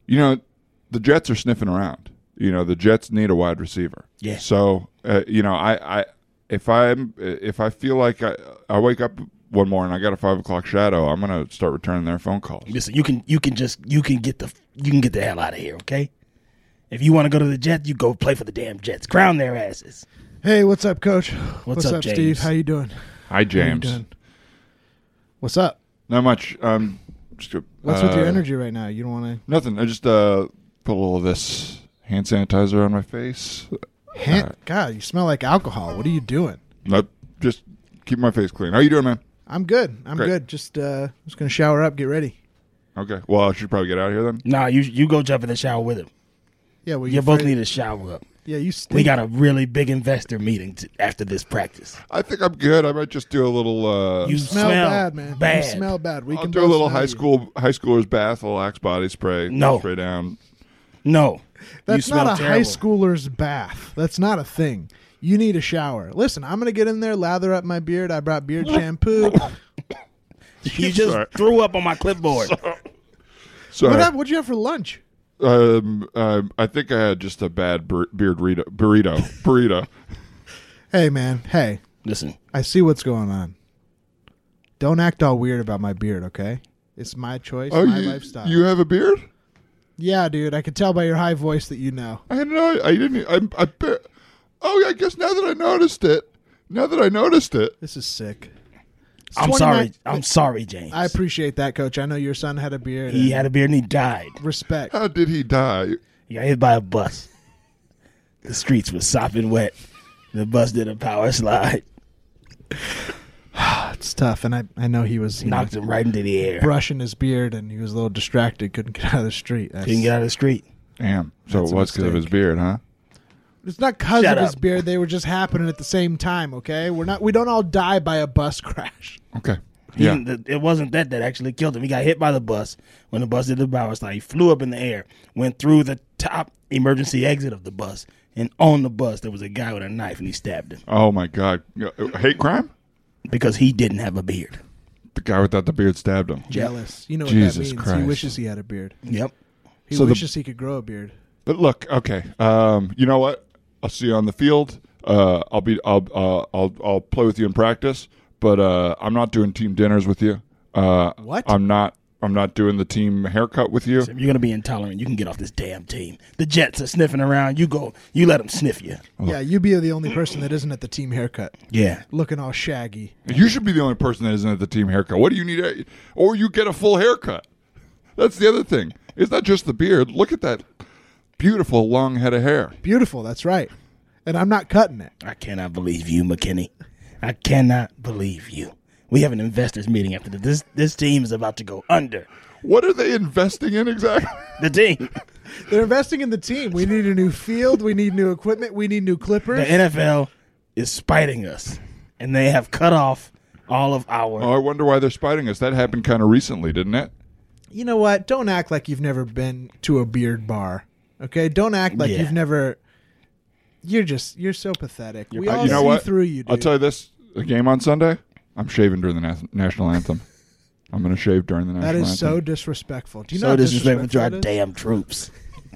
you know, the Jets are sniffing around. You know, the Jets need a wide receiver. Yeah. So, uh, you know, I, I if I'm if I feel like I, I wake up one morning, I got a five o'clock shadow, I'm gonna start returning their phone calls. Listen, you can you can just you can get the you can get the hell out of here, okay? If you want to go to the Jets, you go play for the damn Jets. Crown their asses. Hey, what's up, Coach? What's up, James? Steve? How you doing? Hi, James. How you doing? What's up? Not much. Um, just, uh, What's with your energy right now? You don't want Nothing. I just uh, put a little of this hand sanitizer on my face. to. Hand- God, you smell like alcohol. What are you doing? Nope. Just keep my face clean. How you doing, man? I'm good. I'm Great. good. Just uh, just gonna shower up, get ready. Okay. Well, I should probably get out of here then. Nah, you you go jump in the shower with him. Yeah, well, You both afraid- need to shower up. Yeah, you. Stink. We got a really big investor meeting t- after this practice. I think I'm good. I might just do a little. Uh, You smell, smell bad, man. bad. You smell bad. We I'll can do a both little smell high you. school high schooler's bath, a little Axe body spray. No. Spray down. No, That's you not smell a terrible. high schooler's bath. That's not a thing. You need a shower. Listen, I'm gonna get in there, lather up my beard. I brought beard shampoo. You just Sorry. threw up on my clipboard. So What happened? What'd you have for lunch? um, um, I think I had just a bad bur- beard burrito. Burrito. burrito. Hey, man. Hey, Listen, I see what's going on. Don't act all weird about my beard, okay? It's my choice, Oh, my you, lifestyle. you have a beard? yeah, dude. I could tell by your high voice that you know. I know. I didn't. I. I ba- oh, I guess now that I noticed it. Now that I noticed it. This is sick. It's I'm twenty-nine sorry. I'm sorry, James. I appreciate that, Coach. I know your son had a beard. he and had a beard and he died. respect. How did he die? He got hit by a bus. The streets were sopping wet. The bus did a power slide, It's tough, and I, I know he was you know, knocked him right into the air. brushing his beard, and he was a little distracted, couldn't get out of the street. That's, Couldn't get out of the street. Damn. So That's it a was because of his mistake. beard, huh? It's not because Shut of his up. beard; they were just happening at the same time. Okay, we're not. We don't all die by a bus crash. Okay. He Yeah. didn't- It wasn't that that actually killed him. He got hit by the bus. When the bus did the power slide, he flew up in the air, went through the top emergency exit of the bus, and on the bus there was a guy with a knife, and he stabbed him Oh my God. Uh, Hate crime? because he didn't have a beard. The guy without the beard stabbed him. Jealous. You know what Jesus that means. He Christ. wishes he had a beard. Yep. He So the- wishes he could grow a beard. But look, okay. Um, you know what? I'll see you on the field. Uh, I'll be. I'll. Uh, I'll. I'll play with you in practice. But uh, I'm not doing team dinners with you. Uh, What? I'm not. I'm not doing the team haircut with you. So if you're gonna be intolerant, you can get off this damn team. The Jets are sniffing around. You go. You let them sniff you. Yeah, you be the only person that isn't at the team haircut, Yeah. looking all shaggy. You should be the only person that isn't at the team haircut. What do you need? A, or you get a full haircut. That's the other thing. It's not just the beard. Look at that beautiful long head of hair. Beautiful. That's right. And I'm not cutting it. I cannot believe you, McKinney. I cannot believe you. We have an investors meeting after this. This this team is about to go under. What are they investing in exactly? The team. They're investing in the team. We need a new field. We need new equipment. We need new clippers. The N F L is spiting us, and they have cut off all of our. Oh, I wonder why they're spiting us. That happened kind of recently, didn't it? You know what? Don't act like you've never been to a beard bar. Okay? Don't act like Yeah. you've never. You're just you're so pathetic. we Uh, all you know see what? through you, dude. I'll tell you this: a game on Sunday, I'm shaving during the na- national anthem. I'm going to shave during the national That anthem. is so disrespectful. Do you know so how disrespectful to our that is? damn troops.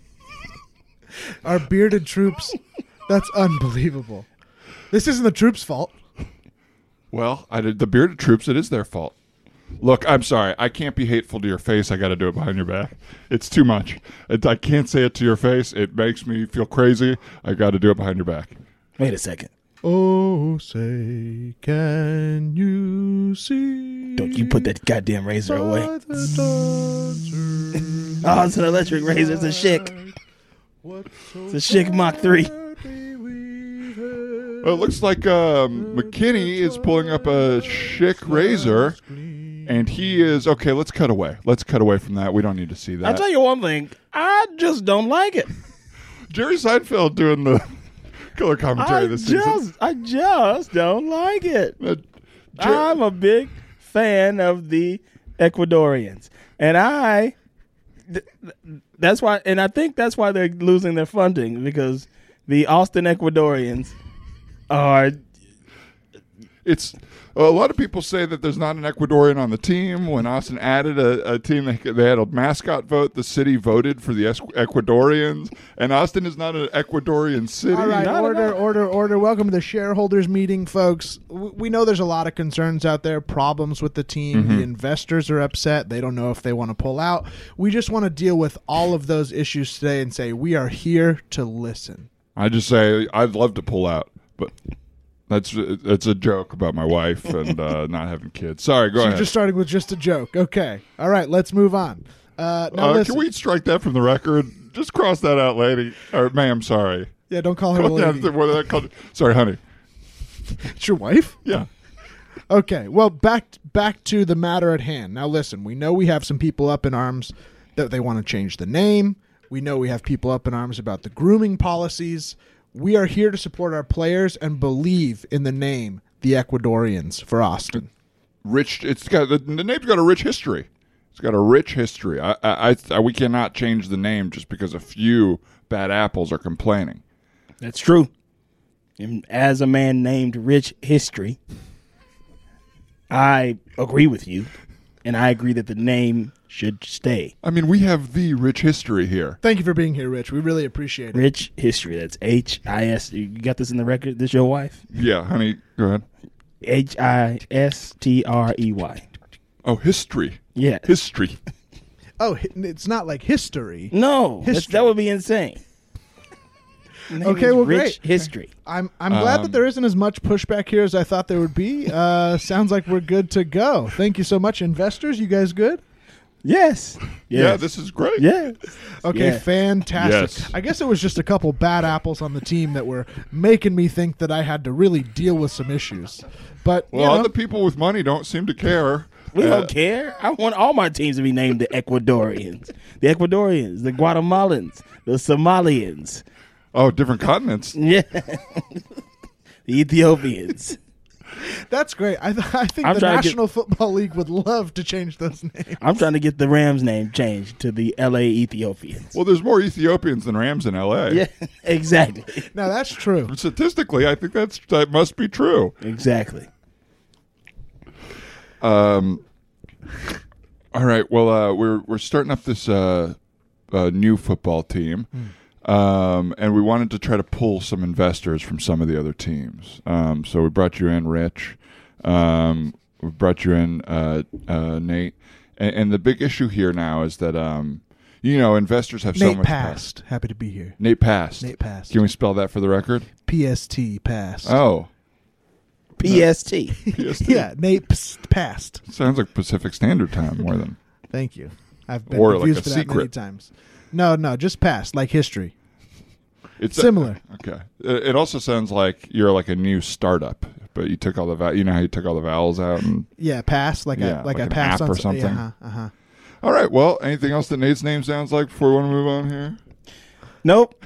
Our bearded troops. That's unbelievable. This isn't the troops' fault. Well, I did, the bearded troops. It is their fault. Look, I'm sorry. I can't be hateful to your face. I got to do it behind your back. It's too much. It, I can't say it to your face. It makes me feel crazy. I got to do it behind your back. Wait a second. Oh, say, can you see? Don't you put that goddamn razor away. by the dawn's Oh, it's an electric razor. It's a Schick. It's a Schick Mach three. Well, it looks like um, McKinney is pulling up a Schick razor, and he is okay. Let's cut away. Let's cut away from that. We don't need to see I'll that. tell you one thing. I just don't like it. Jerry Seinfeld doing the color commentary I this season. just, I just don't like it. Uh, Jer- I'm a big fan of the Ecuadorians, and I. Th- th- that's why, and I think that's why they're losing their funding, because the Austin Ecuadorians are. it's a lot of people say that there's not an Ecuadorian on the team. When Austin added a, a team, they, they had a mascot vote. The city voted for the es- Ecuadorians, and Austin is not an Ecuadorian city. All right, Not order, at all. order, order. Welcome to the shareholders meeting, folks. W- We know there's a lot of concerns out there, problems with the team. Mm-hmm. The investors are upset. They don't know if they want to pull out. We just want to deal with all of those issues today and say we are here to listen. I just say I'd love to pull out, but that's it's a joke about my wife and uh, not having kids. Sorry, go So ahead. you're just starting with just a joke. Okay. All right, let's move on. Uh, now Uh, listen. can we strike that from the record? Just cross that out, lady. Or ma'am, sorry. Yeah, don't call her a Yeah, lady. what are they called? Sorry, honey. It's your wife? Yeah. Okay, well, back back to the matter at hand. Now, listen, we know we have some people up in arms that they want to change the name. We know we have people up in arms about the grooming policies. We are here to support our players and believe in the name, the Ecuadorians, for Austin. Rich. It's got the, the name's got a rich history. It's got a rich history. I, I, I, we cannot change the name just because a few bad apples are complaining. That's true. And as a man named Rich History, I agree with you, and I agree that the name should stay. I mean, we have the rich history here. Thank you for being here, Rich. We really appreciate it. Rich History. That's H I S. You got this in the record? This your wife? Yeah, honey, go ahead. H I S T R E Y. Oh, history. Yeah. History. Oh, hi- it's not like history. No, that's- History. that would be insane. The name Okay, is well, Rich great. History. I'm I'm glad Um, that there isn't as much pushback here as I thought there would be. Uh, sounds like we're good to go. Thank you so much, investors. You guys good? Yes. Yeah, Yes. this is great. Yeah. Okay, Yeah. fantastic. Yes. I guess it was just a couple bad apples on the team that were making me think that I had to really deal with some issues. But you Well, know, other people with money don't seem to care. We Uh, don't care. I want all my teams to be named the Ecuadorians. The Ecuadorians, the Guatemalans, the Somalians. Oh, different continents. Yeah. The Ethiopians. that's great. I, th- I think I'm the trying to get- National Football League would love to change those names. I'm trying to get the Rams name changed to the L A Ethiopians. Well, there's more Ethiopians than Rams in L A. Yeah, exactly. Now that's true. Statistically, I think that's that must be true. Exactly. Um. All right. Well, uh, we're we're starting up this uh, uh, new football team, um, and we wanted to try to pull some investors from some of the other teams. Um, so we brought you in, Rich. Um, we brought you in, uh, uh, Nate. And, and the big issue here now is that um, you know investors have so Nate much passed. Happy to be here. Nate passed. Nate passed. Can we spell that for the record? P S T passed. Oh, P S T. P S T. Yeah, Nate ps- passed. Sounds like Pacific Standard Time more than. Thank you. I've been Or like confused a for that many secret. times. No, no, just passed, like history. It's Similar. Okay. It it also sounds like you're like a new startup, but you took all the val- you know how you took all the vowels out. And Yeah, pass like Yeah, I like, like I an passed app on or something. Uh huh. Uh-huh. all right. Well, anything else that Nate's name sounds like before we want to move on here? Nope.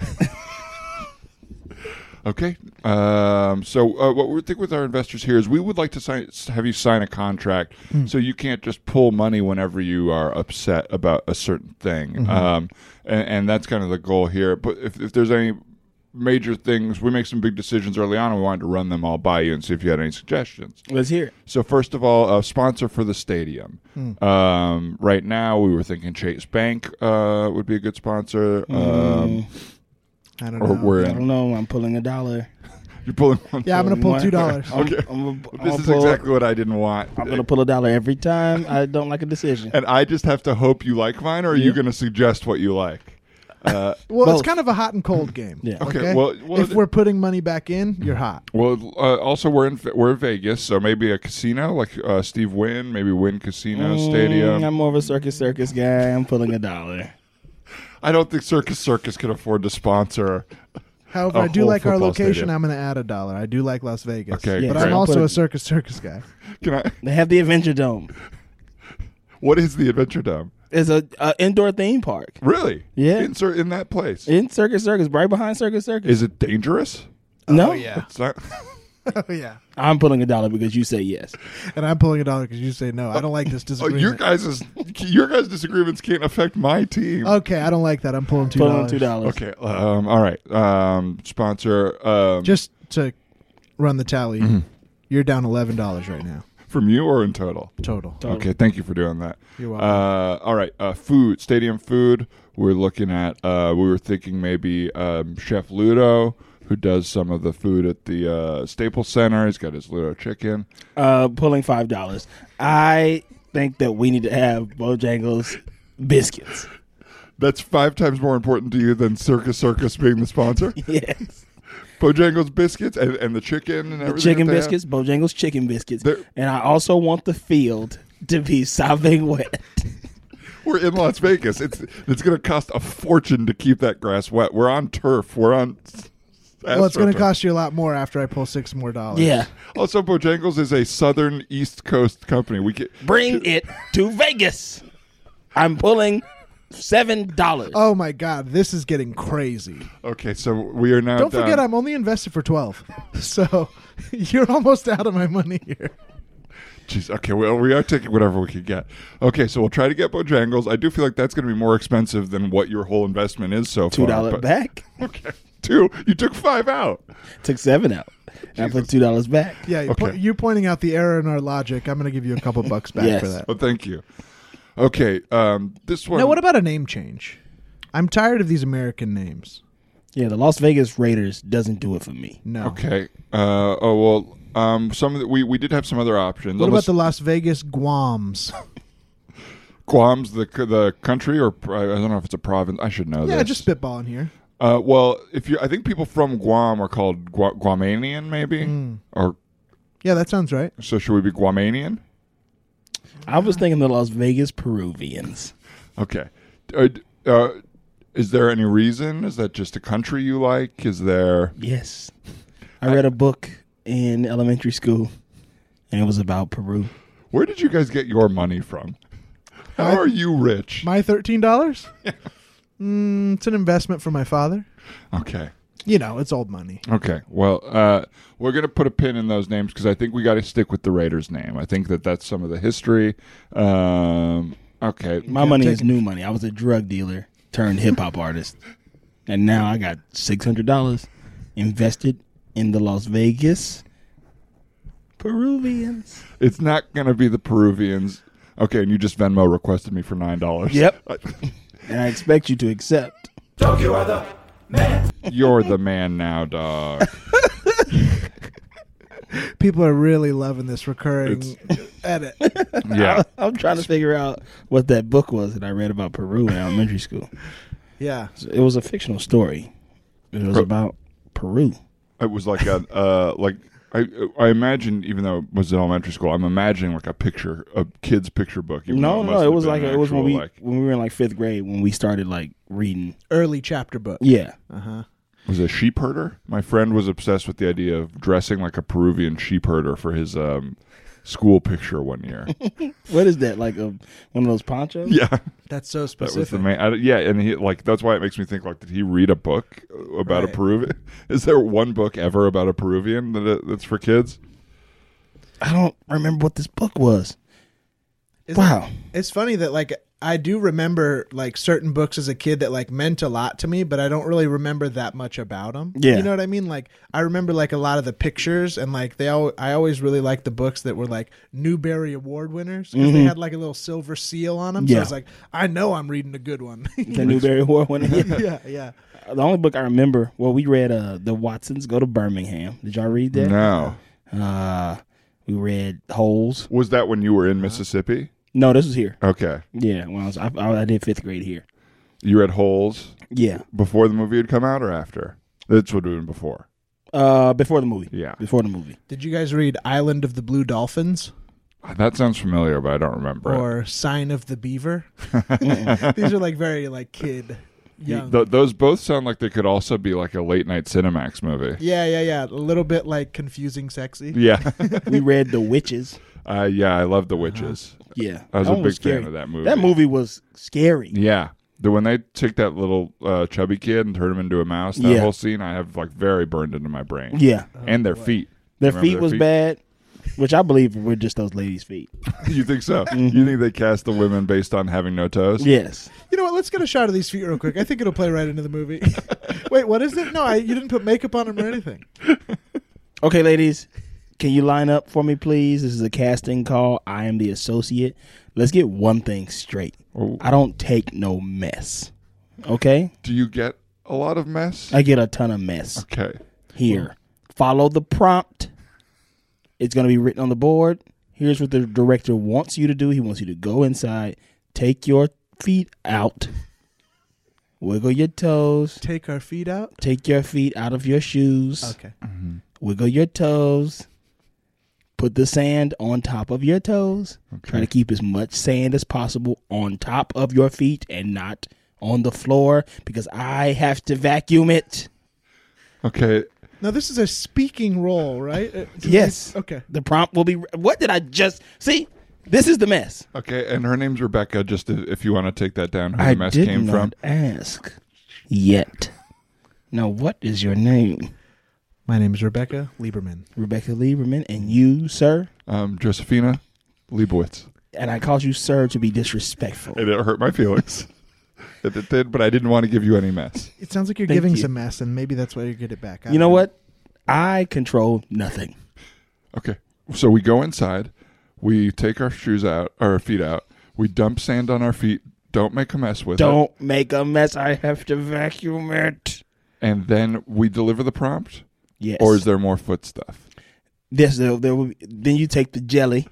Okay. Um, so uh, what we think with our investors here is we would like to sign, have you sign a contract so you can't just pull money whenever you are upset about a certain thing. Um, and, and that's kind of the goal here. But if, if there's any major things, we make some big decisions early on and we wanted to run them all by you and see if you had any suggestions. Let's hear it. So first of all, a sponsor for the stadium. Um, right now, we were thinking Chase Bank uh, would be a good sponsor. Um, I don't or know. we're I in. don't know. I'm pulling a dollar. You're pulling one. Yeah, I'm gonna pull One- two dollars. I'm, Okay. I'm, I'm, I'm This is pull, exactly what I didn't want. I'm going to pull a dollar every time I don't like a decision. And I just have to hope you like mine, or are you Yeah. going to suggest what you like? Uh, Well, it's Both. kind of a hot and cold game. Yeah. Okay, well- well, if th- we're putting money back in, you're hot. well, uh, also we're in we're in Vegas, so maybe a casino like uh, Steve Wynn, maybe Wynn Casino Mm, Stadium. I'm more of a circus circus guy. I'm pulling a dollar. I don't think Circus Circus can afford to sponsor. However, A I do whole like our football location. stadium. I'm going to add a dollar. I do like Las Vegas. Okay, but great. I'm I'll also put a it- circus circus guy. Can I? They have the Adventure Dome. What is the Adventure Dome? It's a, a indoor theme park Really? Yeah. Insert in that place. in Circus Circus, right behind Circus Circus. Is it dangerous? no, Oh yeah. It's not. Oh yeah. I'm pulling a dollar because you say yes. And I'm pulling a dollar because you say no. I don't like this Oh, disagreement. your guys' your guys' disagreements can't affect my team. Okay, I don't like that. I'm pulling two Pulling dollars. two dollars. Okay. Um, all right. Um, sponsor. Um, Just to run the tally. Mm-hmm. You're down eleven dollars right now From you or in total? total. Total. Okay, thank you for doing that. You're welcome. Uh, all right, uh, food, stadium food. We're looking at. Uh, we were thinking maybe um, Chef Ludo, who does some of the food at the uh, Staples Center. He's got his Ludo chicken. Uh, pulling five dollars. I think that we need to have Bojangles biscuits. That's five times more important to you than Circus Circus being the sponsor. Yes. Bojangles biscuits and, and the chicken and The everything. chicken that they have? biscuits, Bojangles chicken biscuits. They're- And I also want the field to be sopping wet. We're in Las Vegas. It's it's going to cost a fortune to keep that grass wet. We're on turf. We're on. Well, it's going to AstroTurf. cost you a lot more after I pull six more dollars. Yeah. Also, Bojangles is a southern East Coast company. We get Bring it to Vegas. I'm pulling seven dollars. Oh my God, this is getting crazy. okay. So we are now. Don't down- forget, I'm only invested for twelve, so you're almost out of my money here. Jeez, okay, well, we are taking whatever we could get. Okay, so we'll try to get Bojangles. I do feel like that's going to be more expensive than what your whole investment is so Two far. dollar but- back. Okay, two. You took five out. Took seven out. And I put two dollars back. Yeah, you, Okay. po- you pointing out the error in our logic. I'm going to give you a couple bucks back Yes. for that. Well, thank you. Okay, um, this one. Now, what about a name change? I'm tired of these American names. Yeah, the Las Vegas Raiders doesn't do it for me. No. Okay. Uh, oh well. Um, some of the, we we did have some other options. What about Unless- the Las Vegas Guams? Guam's the the country, or I don't know if it's a province. I should know Yeah, this. just spitballing here. Uh, well, if you, I think people from Guam are called Gua- Guamanian, maybe, Hmm. or Yeah, that sounds right. so. Should we be Guamanian? I was thinking the Las Vegas Peruvians. Okay. Uh, d- uh, is there any reason? Is that just a country you like? Is there? Yes. I read a book in elementary school, and it was about Peru. Where did you guys get your money from? How I- are you rich? My thirteen dollars. mm, it's an investment for my father. Okay. You know, it's old money. Okay. Well, uh, we're going to put a pin in those names because I think we got to stick with the Raiders name. I think that that's some of the history. Um, okay. My money is taking- new money. I was a drug dealer turned hip hop artist, and now I got six hundred dollars invested in the Las Vegas Peruvians. It's not going to be the Peruvians. Okay, and you just Venmo requested me for nine dollars. Yep. And I expect you to accept. Dog, you are the man. You're the man now, dog. People are really loving this recurring edit. Yeah. I'm trying to figure out what that book was that I read about Peru in elementary school. Yeah. It was a fictional story. It was Pro- about Peru. It was like a uh, like I I imagine, even though it was in elementary school, I'm imagining like a picture, a kid's picture book. even No, though no, must it have was been like an it was when we actual, like, when we were in like fifth grade when we started like reading. Early chapter book. Yeah, Uh huh. was a sheep herder. My friend was obsessed with the idea of dressing like a Peruvian sheep herder for his um, school picture one year. what is that? Like a one of those ponchos? Yeah, That's so that specific. was the main. I, yeah, and he like that's why it makes me think like, did he read a book about a Right. Peruvian? Is there one book ever about a Peruvian that it, that's for kids? I don't remember what this book was. Isn't- Wow. It's funny that like I do remember like certain books as a kid that like meant a lot to me, but I don't really remember that much about them. Yeah. You know what I mean? Like I remember like a lot of the pictures and like they all I always really liked the books that were like Newbery Award winners because they had like a little silver seal on them. So Yeah. I was like, I know I'm reading a good one. The Newbery Award winner. yeah, yeah. The only book I remember, well, we read uh, The Watsons Go to Birmingham. Did y'all read that? No. Uh, we read Holes. Was that when you were in Mississippi? No, this was here. Okay. Yeah, when I was, I, I did fifth grade here. You read Holes Yeah, before the movie had come out or after? That's what it been before. uh, before the movie. Yeah. Before the movie. Did you guys read Island of the Blue Dolphins That sounds familiar, but I don't remember it. or Sign of the Beaver? These are like very like kid young. Th- those both sound like they could also be like a late night Cinemax movie. yeah, yeah, yeah. A little bit like confusing sexy. Yeah. We read The Witches. uh, yeah, I love The Witches. Yeah, I was that a one big scary. fan of that movie. That movie was scary. Yeah. The, when they took that little uh, chubby kid and turned him into a mouse, that Yeah. whole scene I have like very burned into my brain. Yeah, And their feet. their Remember feet their was feet? bad, which I believe were just those ladies' feet. You think so? Mm-hmm. You think they cast the women based on having no toes? Yes. You know what? Let's get a shot of these feet real quick. I think it'll play right into the movie. Wait, what is it? No, I, you didn't put makeup on them or anything. Okay, ladies, can you line up for me, please? This is a casting call. I am the associate. Let's get one thing straight. Oh. I don't take no mess. Okay? Do you get a lot of mess? I get a ton of mess. Okay. Here. Follow the prompt. It's going to be written on the board. Here's what the director wants you to do. He wants you to go inside, take your feet out, wiggle your toes, Take our feet out. take your feet out of your shoes, Okay. wiggle your toes, put the sand on top of your toes. Try to keep as much sand as possible on top of your feet and not on the floor because I have to vacuum it. Okay. Now this is a speaking role, right? Uh, do Yes. we- okay. The prompt will be. What did I just see? This is the mess. Okay. And her name's Rebecca. Just if if you want to take that down, who I the mess did came not from. ask yet. Now, what is your name? My name is Rebecca Lieberman. Rebecca Lieberman, and you, sir? Um, Josephina Leibowitz. And I called you sir to be disrespectful. It hurt my feelings. it, it did, but I didn't want to give you any mess. It sounds like you're Thank giving you. some mess, and maybe that's why you get it back. I You know don't what? I control nothing. Okay. So we go inside. We take our shoes out, our feet out. We dump sand on our feet. Don't make a mess with it. Don't make a mess. I have to vacuum it. And then we deliver the prompt? Yes. Or is there more foot stuff? This, there, there will be, then you take the jelly.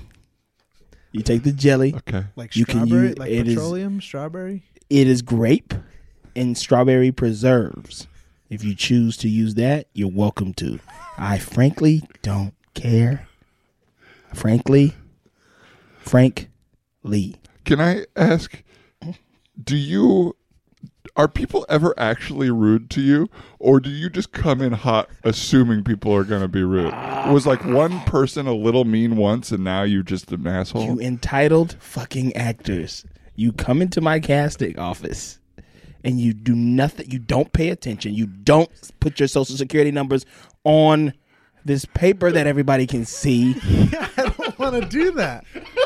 You take the jelly. Okay. Like You can strawberry, use- like it is- petroleum, strawberry. It is grape and strawberry preserves. If you choose to use that, you're welcome to. I frankly don't care. Frankly, Frank Lee. Can I ask, do you, are people ever actually rude to you? Or do you just come in hot assuming people are going to be rude? Was like one person a little mean once and now you just an asshole? You entitled fucking actors. You come into my casting office and you do nothing. You don't pay attention. You don't put your social security numbers on this paper that everybody can see. I don't want to do that.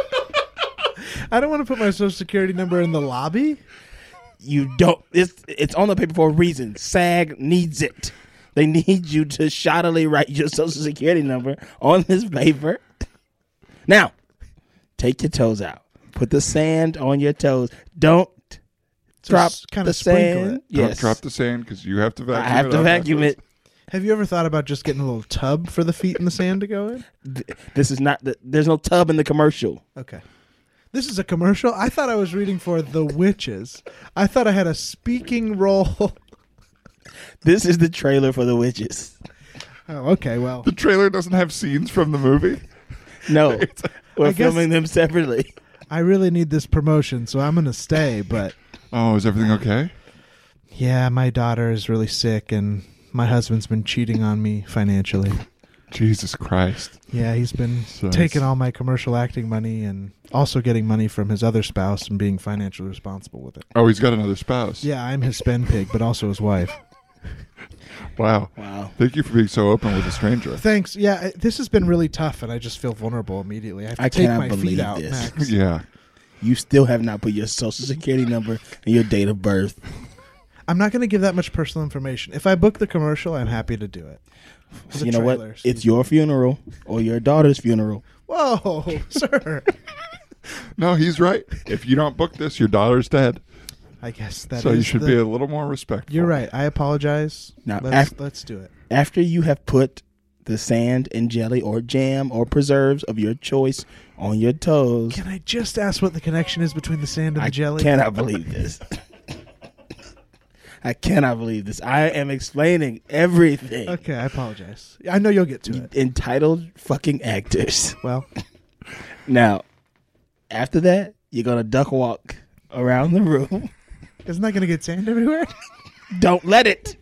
I don't want to put my social security number in the lobby. You don't. It's it's on the paper for a reason. SAG needs it. They need you to shoddily write your social security number on this paper. Now, take your toes out. Put the sand on your toes. Don't So drop s- kinda the sprinkle sand. it. Don't Yes, drop the sand because you have to vacuum I have it to up vacuum afterwards. it. Have you ever thought about just getting a little tub for the feet and the sand to go in? Th- This is not. The, there's no tub in the commercial. Okay. This is a commercial. I thought I was reading for The Witches. I thought I had a speaking role. This is the trailer for The Witches. Oh, okay. Well, The trailer doesn't have scenes from the movie. No, we're I guess- filming them separately. I really need this promotion, so I'm going to stay. But Oh, is everything okay? yeah, my daughter is really sick, and my husband's been cheating on me financially. Jesus Christ. Yeah, he's been So taking it's- all my commercial acting money and also getting money from his other spouse and being financially responsible with it. Oh, he's got another spouse. Yeah, I'm his spend pig, but also his wife. Wow. Wow. Thank you for being so open with a stranger. Thanks. Yeah, I- this has been really tough, and I just feel vulnerable immediately. I have to I take cannot my feet believe out, this. Max. Yeah. You still have not put your social security number and your date of birth. I'm not going to give that much personal information. If I book the commercial, I'm happy to do it. The You know what? trailer, It's excuse your funeral or your daughter's funeral. me. Whoa, sir. No, he's right. If you don't book this, your daughter's dead. I guess that so you is should the- be a little more respectful. You're right. I apologize. Now, let's, af- let's do it. After you have put the sand and jelly or jam or preserves of your choice on your toes, Can I just ask what the connection is between the sand and the I jelly? cannot believe this. I cannot believe this. I am explaining everything. Okay, I apologize. I know you'll get to it. Entitled fucking actors. Well, Now, after that, you're going to duck walk around the room. isn't that going to get sand everywhere? Don't let it.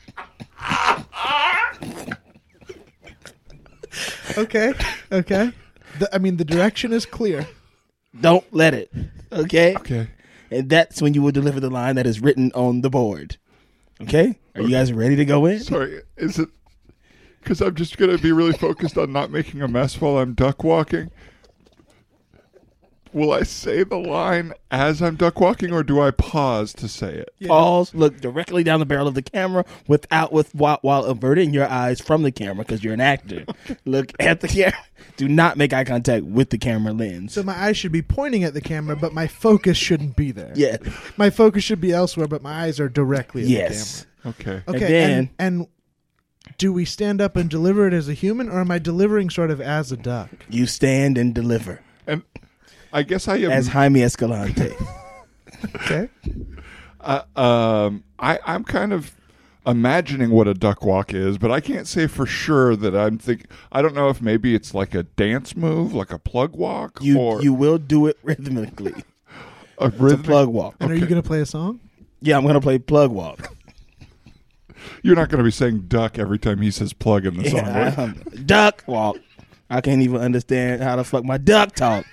Okay, okay. The, I mean, the direction is clear. Don't let it. Okay? Okay. And that's when you will deliver the line that is written on the board. Okay? Are you guys ready to go in? Sorry, is it because I'm just going to be really focused on not making a mess while I'm duck walking? Will I say the line as I'm duck walking, or do I pause to say it? Yeah. Pause. Look directly down the barrel of the camera without with while, while averting your eyes from the camera because you're an actor. Look at the camera. Do not make eye contact with the camera lens. So my eyes should be pointing at the camera, but my focus shouldn't be there. Yeah. My focus should be elsewhere, but my eyes are directly at Yes. Okay. the camera. And Okay. then- and, and do we stand up and deliver it as a human, or am I delivering sort of as a duck? You stand and deliver And I guess I am. as Jaime Escalante. Okay. Uh, um, I, I'm kind of imagining what a duck walk is, but I can't say for sure that I'm think. I don't know if maybe it's like a dance move, like a plug walk, You or you will do it rhythmically. a It's a rhythmic. plug walk. And are you going to play a song? Yeah, I'm gonna play plug walk. You're not going to be saying duck every time he says plug in the song. Yeah, right? um, duck walk. I can't even understand how the fuck my duck talk.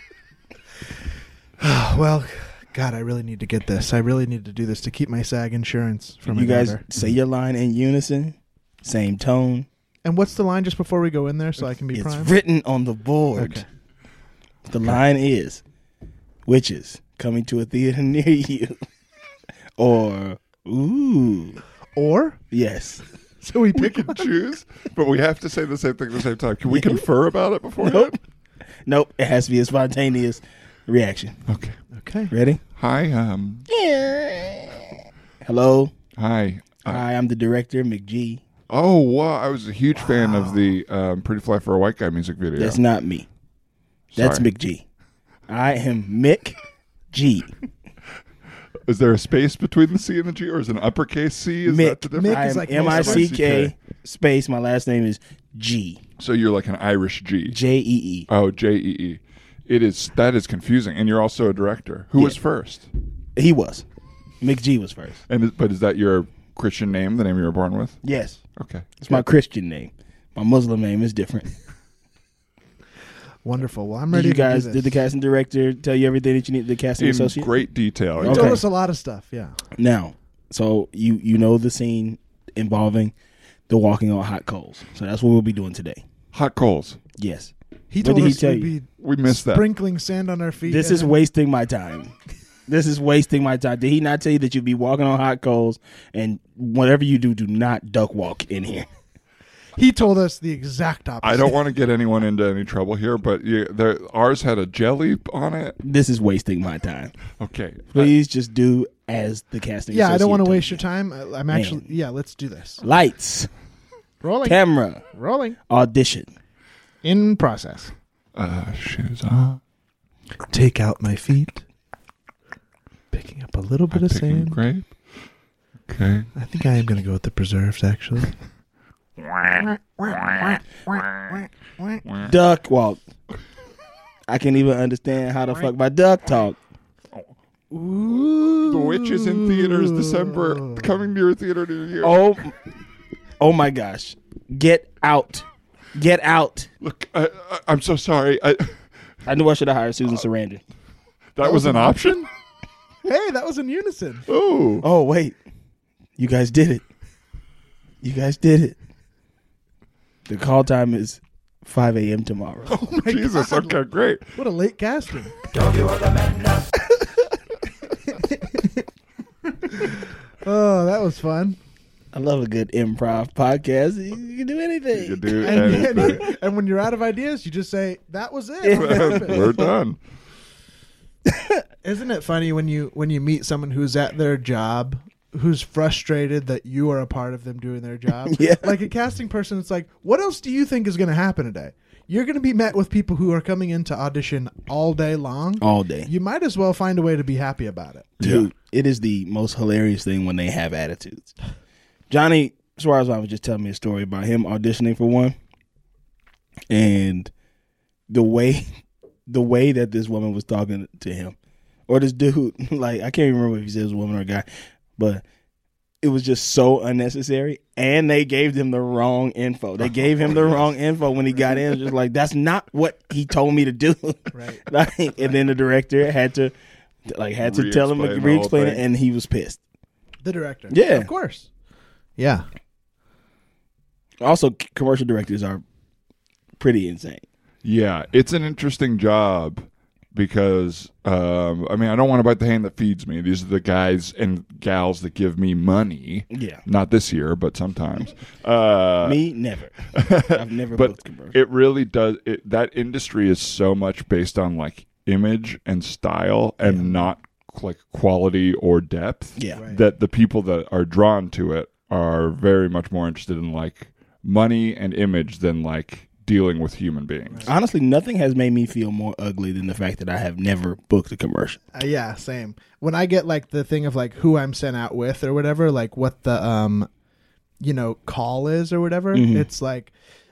Well, God, I really need to get this. I really need to do this to keep my SAG insurance from You my guys daughter. say your line in unison, same tone. And what's the line just before we go in there so I can be It's prime? written on the board. Okay. The line is witches coming to a theater near you. Or ooh. Or Yes. so we We pick can choose, but we have to say the same thing at the same time. Can we confer about it beforehand? Nope. Nope. It has to be a spontaneous reaction. Okay. Okay. Ready? Hi. Um. Hello. Hi. Uh, Hi, I'm the director, McG. oh wow! I was a huge fan of the um, "Pretty Fly for a White Guy" music video. That's not me. That's Sorry. McG. I am Mick G. Is there a space between the C and the G, or is it an uppercase C? Is Mick. that the difference? Mick I is am like M I C K M I C K. space. My last name is G. So you're like an Irish G. J E E. Oh, J E E. It is that is confusing, and you're also a director. Who Yeah. was first? He was. Mick G was first. And is- but is that your Christian name, the name you were born with? Yes. Okay. It's my Christian name. My Muslim name is different. Wonderful. Well, I'm Did ready you to guys, do this. did the casting director tell you everything that you need, the casting In associate? great detail. He Okay. told us a lot of stuff. Yeah. Now, so you you know the scene involving the walking on hot coals. So that's what we'll be doing today. Hot coals. Yes. He What told did he us tell we'd you? be We missed that. sprinkling sand on our feet. This and is then- wasting my time. This is wasting my time. Did he not tell you that you'd be walking on hot coals and whatever you do, do not duck walk in here? He told us the exact opposite. I don't want to get anyone into any trouble here, but you, there, ours had a jelly on it. This is wasting my time. Okay. Please just do as the casting Yeah, I don't want to associate waste told your time. I- I'm actually. Yeah, let's do this. you. Lights, Rolling. camera, Rolling. audition. In process. Uh, shoes on. Take out my feet. Picking up a little bit I'm of picking sand. grape. Okay. I think I am going to go with the preserves, actually. Duck walk. I can't even understand how the fuck my duck talk. Ooh. The Witch is in theaters December, coming to your theater near you. Oh, oh my gosh! Get out! Get out! Look, I, I, I'm so sorry. I, I knew I should have hired Susan Sarandon. that was an option? Hey, that was in unison. Oh. Oh wait, you guys did it! You guys did it! The call time is five a.m. tomorrow. Oh my Jesus. God. Okay, great. What a late casting. Oh, that was fun. I love a good improv podcast. You can do anything. You do And, anything. and, and when you're out of ideas, you just say, that was it. We're done. Isn't it funny when you when you meet someone who's at their job, who's frustrated that you are a part of them doing their job? Yeah. Like a casting person, it's like, what else do you think is going to happen today? You're going to be met with people who are coming in to audition all day long. All day. You might as well find a way to be happy about it. Dude, it is the most hilarious thing when they have attitudes. Johnny Suarez was just telling me a story about him auditioning for one, and the way the way that this woman was talking to him, or this dude, like I can't remember if he said it was a woman or a guy, but it was just so unnecessary. And they gave him the wrong info. They gave him the wrong info when he got in. It was just like, that's not what he told me to do. Right. Like, and then the director had to like had to tell him, Re-explain the re-explain whole it, thing. and he was pissed. The director. Yeah. Of course. Yeah. Also, c- commercial directors are pretty insane. Yeah, it's an interesting job because um, I mean I don't want to bite the hand that feeds me. These are the guys and gals that give me money. Yeah. Not this year, but sometimes. Uh, Me, never. I've never booked but commercials. it really does. It, that industry is so much based on like image and style, and Yeah. not like quality or depth. Yeah. Right. That the people that are drawn to it are very much more interested in like money and image than like dealing with human beings. Honestly, nothing has made me feel more ugly than the fact that I have never booked a commercial. Uh, yeah, same. When I get like the thing of like who I'm sent out with or whatever, like what the um, you know, call is or whatever, Mhm. it's like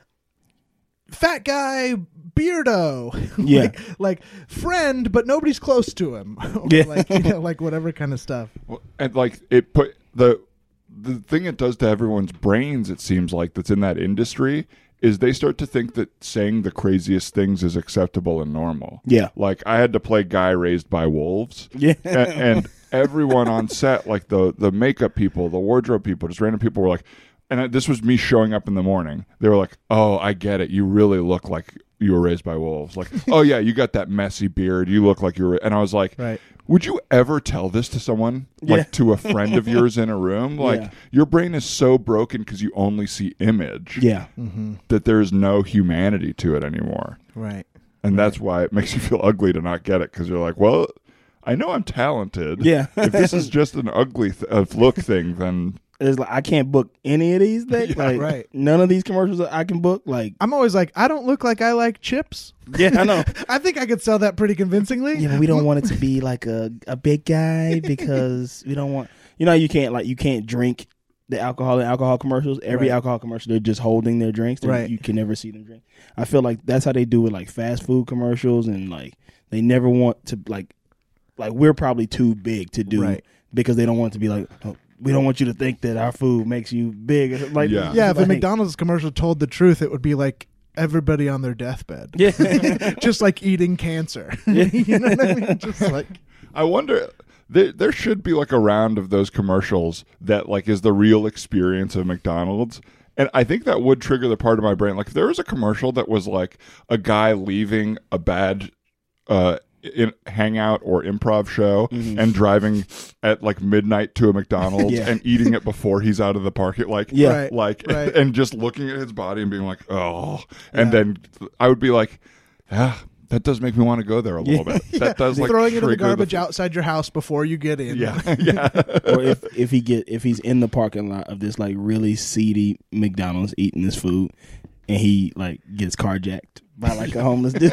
fat guy beardo, Yeah. like, like friend, but nobody's close to him. Or Yeah. like you know, like whatever kind of stuff. Well, and like it put the the thing it does to everyone's brains, it seems like, that's in that industry, is they start to think that saying the craziest things is acceptable and normal. Yeah. Like I had to play Guy Raised by Wolves, Yeah. and, and everyone on set, like the the makeup people, the wardrobe people, just random people were like, and I, this was me showing up in the morning. They were like, "Oh, I get it. You really look like you were raised by wolves." Like, "Oh yeah, you got that messy beard. You look like you were." And I was like, Right. would you ever tell this to someone, like Yeah. to a friend of yours in a room? Like, Yeah. your brain is so broken because you only see image Yeah. Mm-hmm. that there's no humanity to it anymore. Right. And that's why it makes you feel ugly to not get it, because you're like, well, I know I'm talented. Yeah. If this is just an ugly th- uh, look thing, then It's like I can't book any of these things. Yeah, like right. none of these commercials that I can book. Like I'm always like, I don't look like I like chips. yeah, I know. I think I could sell that pretty convincingly. Yeah, but we don't want it to be like a, a big guy because we don't want you know you can't like you can't drink the alcohol in alcohol commercials. Every Right. alcohol commercial they're just holding their drinks. They're- Right. You can never see them drink. I feel like that's how they do with like fast food commercials, and like they never want to like like we're probably too big to do Right. because they don't want it to be like oh, we don't want you to think that our food makes you big. Like Yeah. Yeah, if a like- McDonald's commercial told the truth, it would be like everybody on their deathbed. Yeah. Just like eating cancer. You know what I mean? Just like I wonder. There, there should be like a round of those commercials that like is the real experience of McDonald's. And I think that would trigger the part of my brain. Like if there was a commercial that was like a guy leaving a bad uh, in, hangout or improv show Mhm. and driving at like midnight to a McDonald's Yeah. and eating it before he's out of the parking, like Yeah. Right. like right. and just looking at his body and being like, oh, and Yeah. then I would be like, ah, that does make me want to go there a little Yeah. bit. That does like throwing it in the trigger garbage outside your house before you get in. Yeah, yeah. Or if if he get if he's in the parking lot of this like really seedy McDonald's eating this food, and he like gets carjacked by like a homeless dude.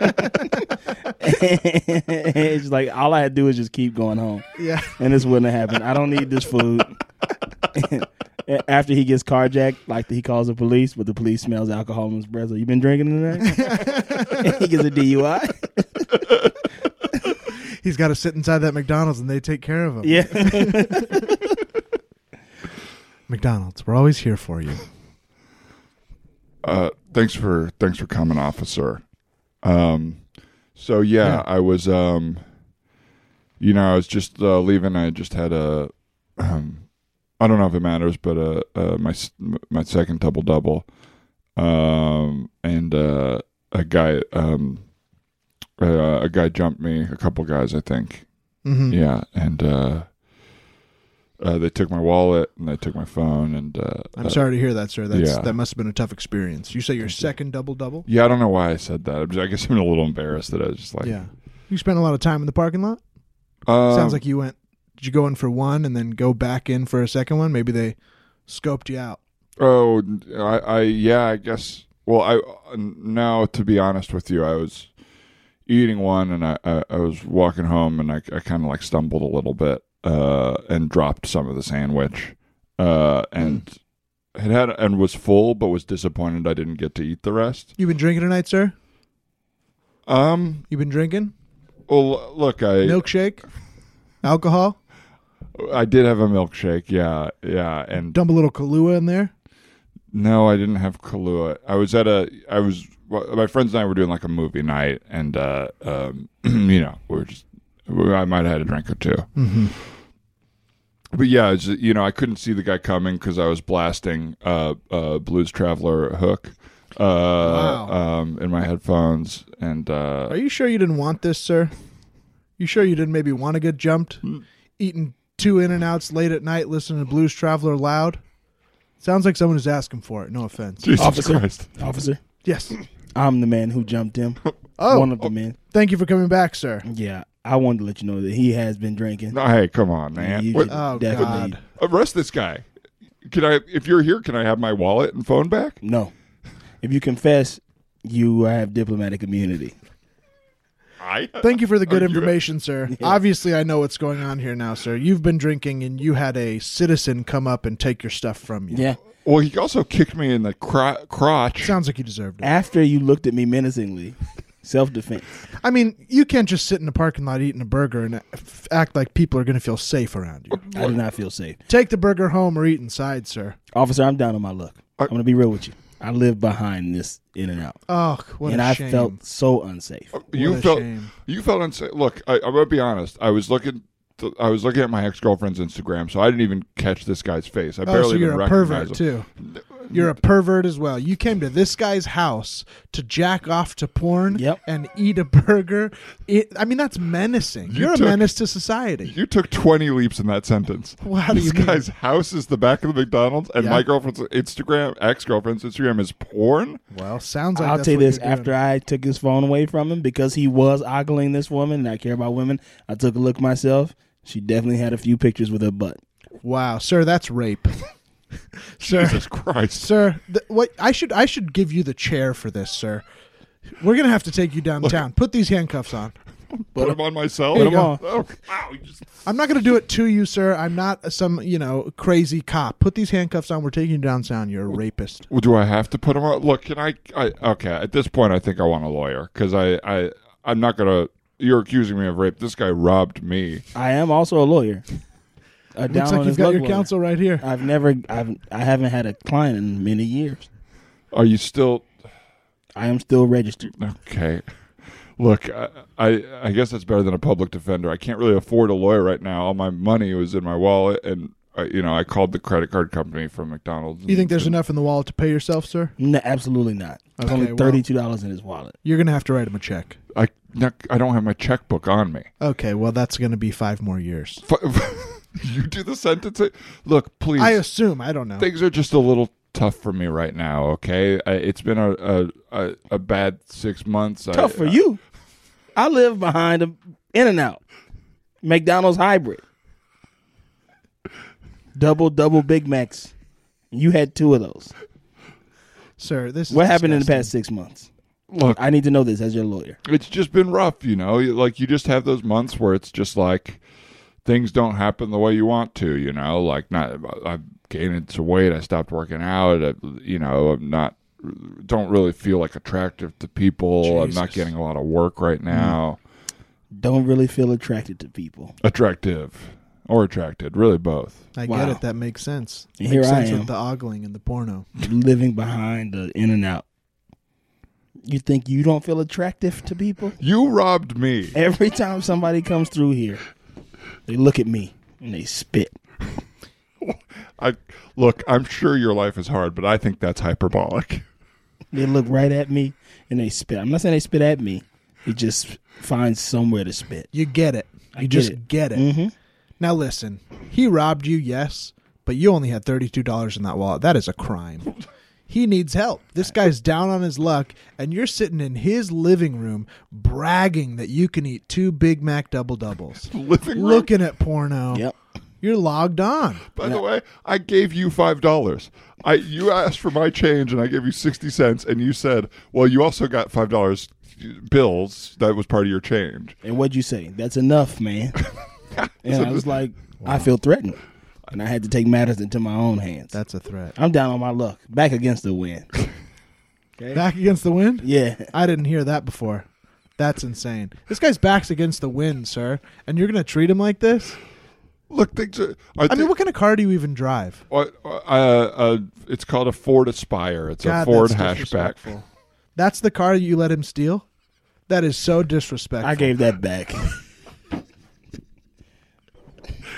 It's just like all I had to do is just keep going home, Yeah. and this wouldn't have happened. I don't need this food. After he gets carjacked, like he calls the police, but the police smells alcohol in his breath. So, you been drinking tonight? He gets a D U I. He's got to sit inside that McDonald's and they take care of him. Yeah. McDonald's, we're always here for you. Uh, thanks for thanks for coming, officer. Um, so yeah, Yeah. I was um, you know, I was just uh, leaving. I just had a, um, I don't know if it matters, but uh, uh my s- my second double double, um, and uh, a guy um, uh, a guy jumped me. A couple guys, I think. Mm-hmm. Yeah, and uh, uh, they took my wallet and they took my phone and uh, I'm uh, sorry to hear that, sir. That's yeah. that must have been a tough experience. You say your second double double? Yeah, I don't know why I said that. I'm just- I guess I'm a little embarrassed that I was just like, Yeah. You spent a lot of time in the parking lot? um, Sounds like you went did you go in for one and then go back in for a second one? Maybe they scoped you out. Oh, I, I, yeah, I guess. Well, I now to be honest with you, I was eating one and I, I, I was walking home and I, I kind of like stumbled a little bit uh, and dropped some of the sandwich uh, and it had and was full, but was disappointed I didn't get to eat the rest. You been drinking tonight, sir? Um. You been drinking? Well, look, I Milkshake? Alcohol? I did have a milkshake. Yeah, yeah, and Dump a little Kahlua in there? no, I didn't have Kahlua. I was at a. I was. Well, my friends and I were doing like a movie night, and uh, um, you know, we were just. we- I might have had a drink or two, Mm-hmm. but yeah, it's, you know, I couldn't see the guy coming because I was blasting uh, uh, Blues Traveler hook uh, Wow. um, in my headphones, and uh, Are you sure you didn't want this, sir? You sure you didn't maybe want to get jumped? Eating two In-N-Outs late at night, listening to Blues Traveler loud? Sounds like someone is asking for it. No offense. Jesus Officer. Christ. Officer, Yes. I'm the man who jumped him. Oh, One of the men. thank you for coming back, sir. Yeah, I wanted to let you know that he has been drinking. No, hey, come on, man. You What- should Oh, definitely- God. arrest this guy. Can I? If you're here, can I have my wallet and phone back? No. If you confess, you have diplomatic immunity. I. Thank you for the good Are you- information, sir. Yeah. Obviously, I know what's going on here now, sir. You've been drinking and you had a citizen come up and take your stuff from you. Yeah. Well, he also kicked me in the cro- crotch. Sounds like you deserved it. After you looked at me menacingly, self-defense. I mean, you can't just sit in a parking lot eating a burger and f- act like people are going to feel safe around you. I do not feel safe. Take the burger home or eat inside, sir. Officer, I'm down on my luck. I- I'm going to be real with you. I live behind this in and out. Oh, what and a I shame. felt so unsafe. you What a felt. shame. You felt unsafe. Look, I, I'm gonna be honest. I was looking. To, I was looking at my ex girlfriend's Instagram, so I didn't even catch this guy's face. I Oh, barely so you're even a recognized pervert, him. too. You're a pervert as well. You came to this guy's house to jack off to porn Yep. and eat a burger. It, I mean, that's menacing. You You're took- a menace to society. You took twenty leaps in that sentence. Well, how do this you mean? guy's house is the back of the McDonald's, and Yeah. my girlfriend's Instagram, ex girlfriend's Instagram, is porn. Well, sounds like I'll that's tell you what this, you're doing. after I took his phone away from him because he was ogling this woman and I care about women, I took a look myself. She definitely had a few pictures with her butt. Wow, sir, that's rape. Sir, Jesus Christ! sir, th- what I should I should give you the chair for this, sir. We're gonna have to take you downtown. Put these handcuffs on. Put him on myself. Here you Put 'em go. on. Oh, wow, you just- I'm not gonna do it to you, sir. I'm not some you know crazy cop. Put these handcuffs on. We're taking you downtown. You're a rapist. Well, do I have to put him on? Look, can I? I okay. At this point, I think I want a lawyer because I, I, I'm not gonna. You're accusing me of rape. This guy robbed me. I am also a lawyer. A down Looks on like his you've got luck your lawyer. counsel right here. I've never, I've, I haven't had a client in many years. Are you still I am still registered. okay? Look, I, I, I guess that's better than a public defender. I can't really afford a lawyer right now. All my money was in my wallet, and I, you know, I called the credit card company from McDonald's. You think there's and, enough in the wallet to pay yourself, sir? No, absolutely not. There's Okay, only well- thirty-two dollars in his wallet. You're gonna have to write him a check. I, not, I don't have my checkbook on me. Okay, well that's gonna be five more years. You do the sentencing. Look, please. I assume. I don't know. Things are just a little tough for me right now. Okay, I, it's been a, a a a bad six months. Tough I, for you. I live behind a In-N-Out, McDonald's hybrid, double double Big Macs. You had two of those. Sir, this is What happened in the disgusting. past six months? Look, I need to know this as your lawyer. it's just been rough. You know, You- like you just have those months where it's just like things don't happen the way you want to. You know, like not. I've gained some weight. I stopped working out. I, you know, I'm not. Don't really feel like attractive to people. I'm not Jesus. getting a lot of work right now. Don't really feel attracted to people. Attractive or attracted, really both. I Wow. get it. That makes sense. And Makes here I sense am. with the ogling and the porno. Living behind the In-N-Out. You think you don't feel attractive to people? You robbed me. Every time somebody comes through here, they look at me and they spit. I look. I'm sure your life is hard, but I think that's hyperbolic. They look right at me and they spit. I'm not saying they spit at me. They just find somewhere to spit. You get it. I You get just it. get it. Mm-hmm. Now listen, he robbed you, yes, but you only had thirty-two dollars in that wallet. That is a crime. He needs help. This guy's down on his luck, and you're sitting in his living room bragging that you can eat two Big Mac double doubles. Living room. Looking at porno. Yep. You're logged on. By the way, I gave you five dollars. I you asked for my change, and I gave you sixty cents, and you said, "Well, you also got five dollars bills. That was part of your change." And what'd you say? That's enough, man. And I was like, I feel threatened. And I had to take matters into my own hands. That's a threat. I'm down on my luck. Back against the wind. Okay? Back against the wind? Yeah. I didn't hear that before. That's insane. This guy's back's against the wind, sir, and you're going to treat him like this? Look, things are. I, I mean, think- what kind of car do you even drive? uh, uh, it's called a Ford Aspire. It's God, a Ford that's hatchback. disrespectful. That's the car you let him steal? That is so disrespectful. I gave that back.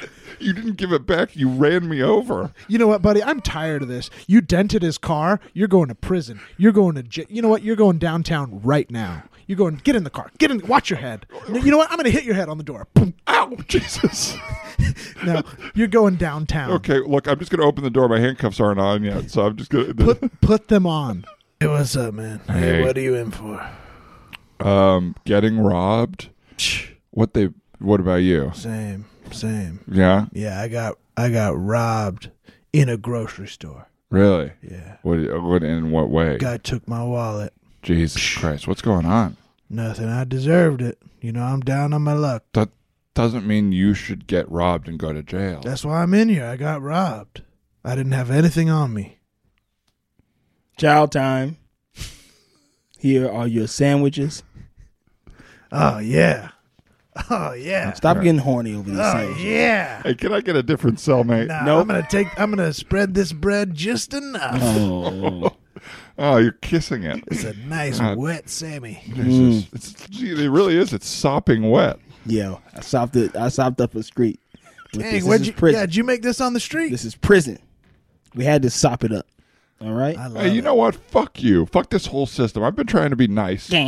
You didn't give it back. You ran me over. You know what, buddy? I'm tired of this. You dented his car. You're going to prison. You're going to j- You know what? You're going downtown right now. You're going, get in the car. Get in. Watch your head. You know what? I'm going to hit your head on the door. Boom. Ow, Jesus. No, you're going downtown. Okay, look, I'm just going to open the door. My handcuffs aren't on yet, so I'm just going to... Put put them on. Hey, what's up, man? Hey. What are you in for? Um, getting robbed? What they... What about you? Same, same. Yeah? Yeah, I got I got robbed in a grocery store. Really? Yeah. What? What? In what way? Guy took my wallet. Jesus Christ! What's going on? Nothing. I deserved it. You know, I'm down on my luck. That doesn't mean you should get robbed and go to jail. That's why I'm in here. I got robbed. I didn't have anything on me. Child time. Here are your sandwiches. Oh yeah. Oh yeah. Stop getting horny over these Oh sandwiches. yeah. Hey, can I get a different cellmate? Nah, Nope. I'm gonna take. I'm gonna spread this bread just enough. Oh. Oh, you're kissing it. It's a nice God. wet Sammy. Jesus. It's, gee, it really is. It's sopping wet. Yeah, I sopped it. I sopped up a street. with Dang, this. where'd This you? is prison. Yeah, did you make this on the street? This is prison. We had to sop it up. All right. I love Hey, you it. know what? Fuck you. Fuck this whole system. I've been trying to be nice. But,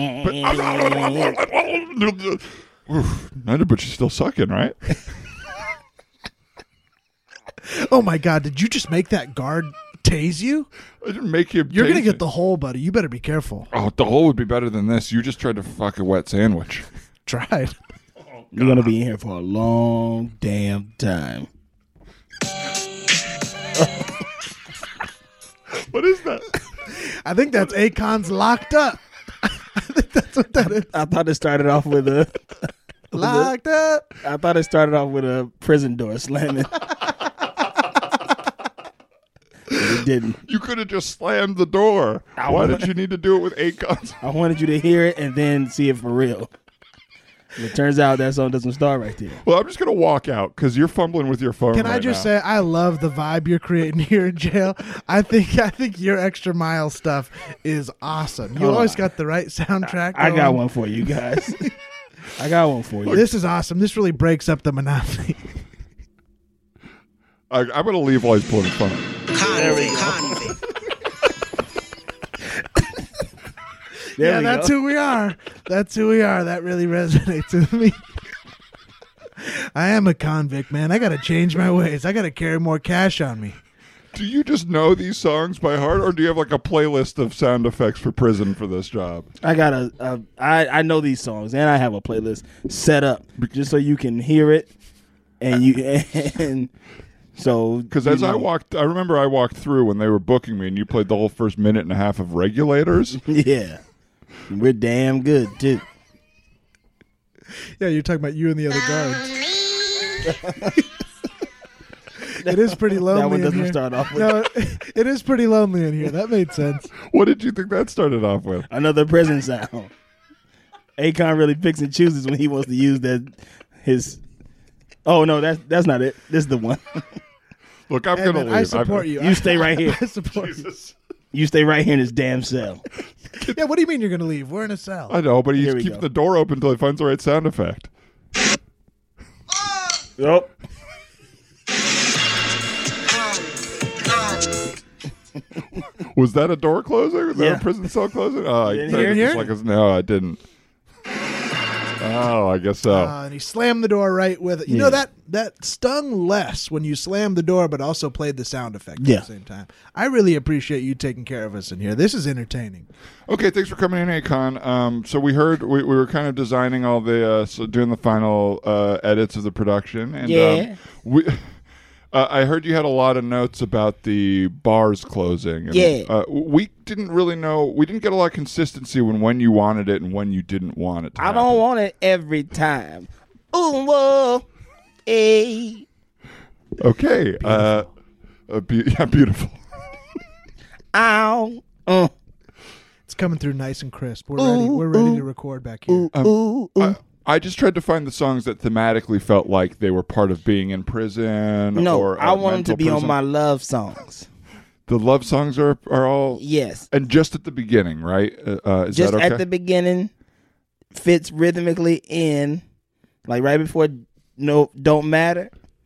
Oof, neither, but she's still sucking, right? Oh my God! Did you just make that guard tase you? I didn't make you. You're gonna taste get it. the hole, buddy. You better be careful. Oh, the hole would be better than this. You just tried to fuck a wet sandwich. Tried. You're gonna be in here for a long damn time. What is that? I think that's Akon's locked up. I think that's what that is. I thought it started off with a. Locked up. I thought it started off with a prison door slamming. It didn't. You could have just slammed the door. I Why wanna- did you need to do it with eight guns? I wanted you to hear it and then see it for real. And it turns out that song doesn't start right there. Well, I'm just gonna walk out because you're fumbling with your phone. Can I right just now. say I love the vibe you're creating here in jail. I think I think your extra mile stuff is awesome. You Hold always on. got the right soundtrack. I got going. one for you guys. I got one for you. This is awesome. This really breaks up the monotony. I, I'm gonna leave while he's pulling fun. Convict, convict. There yeah, we that's go. who we are. That's who we are. That really resonates with me. I am a convict, man. I got to change my ways. I got to carry more cash on me. Do you just know these songs by heart, or do you have like a playlist of sound effects for prison for this job? I got a, a I, I know these songs and I have a playlist set up just so you can hear it and you and so Because you as I know. walked, I remember I walked through when they were booking me, and you played the whole first minute and a half of Regulators. Yeah, we're damn good too. Yeah, you're talking about you and the other guards. It is pretty lonely That one in doesn't here. start off with No, it is pretty lonely in here. That made sense. What did you think that started off with? another prison sound. Akon really picks and chooses when he wants to use that his. Oh no, that's that's not it. This is the one. Look, I'm Hey, gonna man, leave. I support I'm, you. You stay right here. I support you. Jesus. You stay right here in this damn cell. Yeah, what do you mean you're going to leave? We're in a cell. I know, but he's Here we keeping go. the door open until he finds the right sound effect. Yep. Was that a door closing? Was that Yeah. a prison cell closing? Oh, I Didn't said hear it it? just like a, no, I didn't. Oh, I guess so. Uh, and he slammed the door right with it. You Yeah. know, that that stung less when you slammed the door, but also played the sound effect Yeah. at the same time. I really appreciate you taking care of us in here. This is entertaining. Okay, thanks for coming in, Akon. Um, so we heard we, we were kind of designing all the uh, so doing the final uh, edits of the production, and Yeah. um, we. Uh, I heard you had a lot of notes about the bars closing. And, Yeah. uh, we didn't really know. We didn't get a lot of consistency when when you wanted it and when you didn't want it. To I happen. don't want it every time. Ooh, whoa, hey. Okay. Uh, uh, be- yeah, beautiful. Ow. Uh, It's coming through nice and crisp. We're ready. We're ready to record back here. Um, ooh, ooh. I, I just tried to find the songs that thematically felt like they were part of being in prison. No, or, I uh, want them to mental be on prison. my love songs. The love songs are are all Yes. and just at the beginning, right? Uh, uh, is Just that okay? at the beginning, fits rhythmically in, like right before no, don't matter.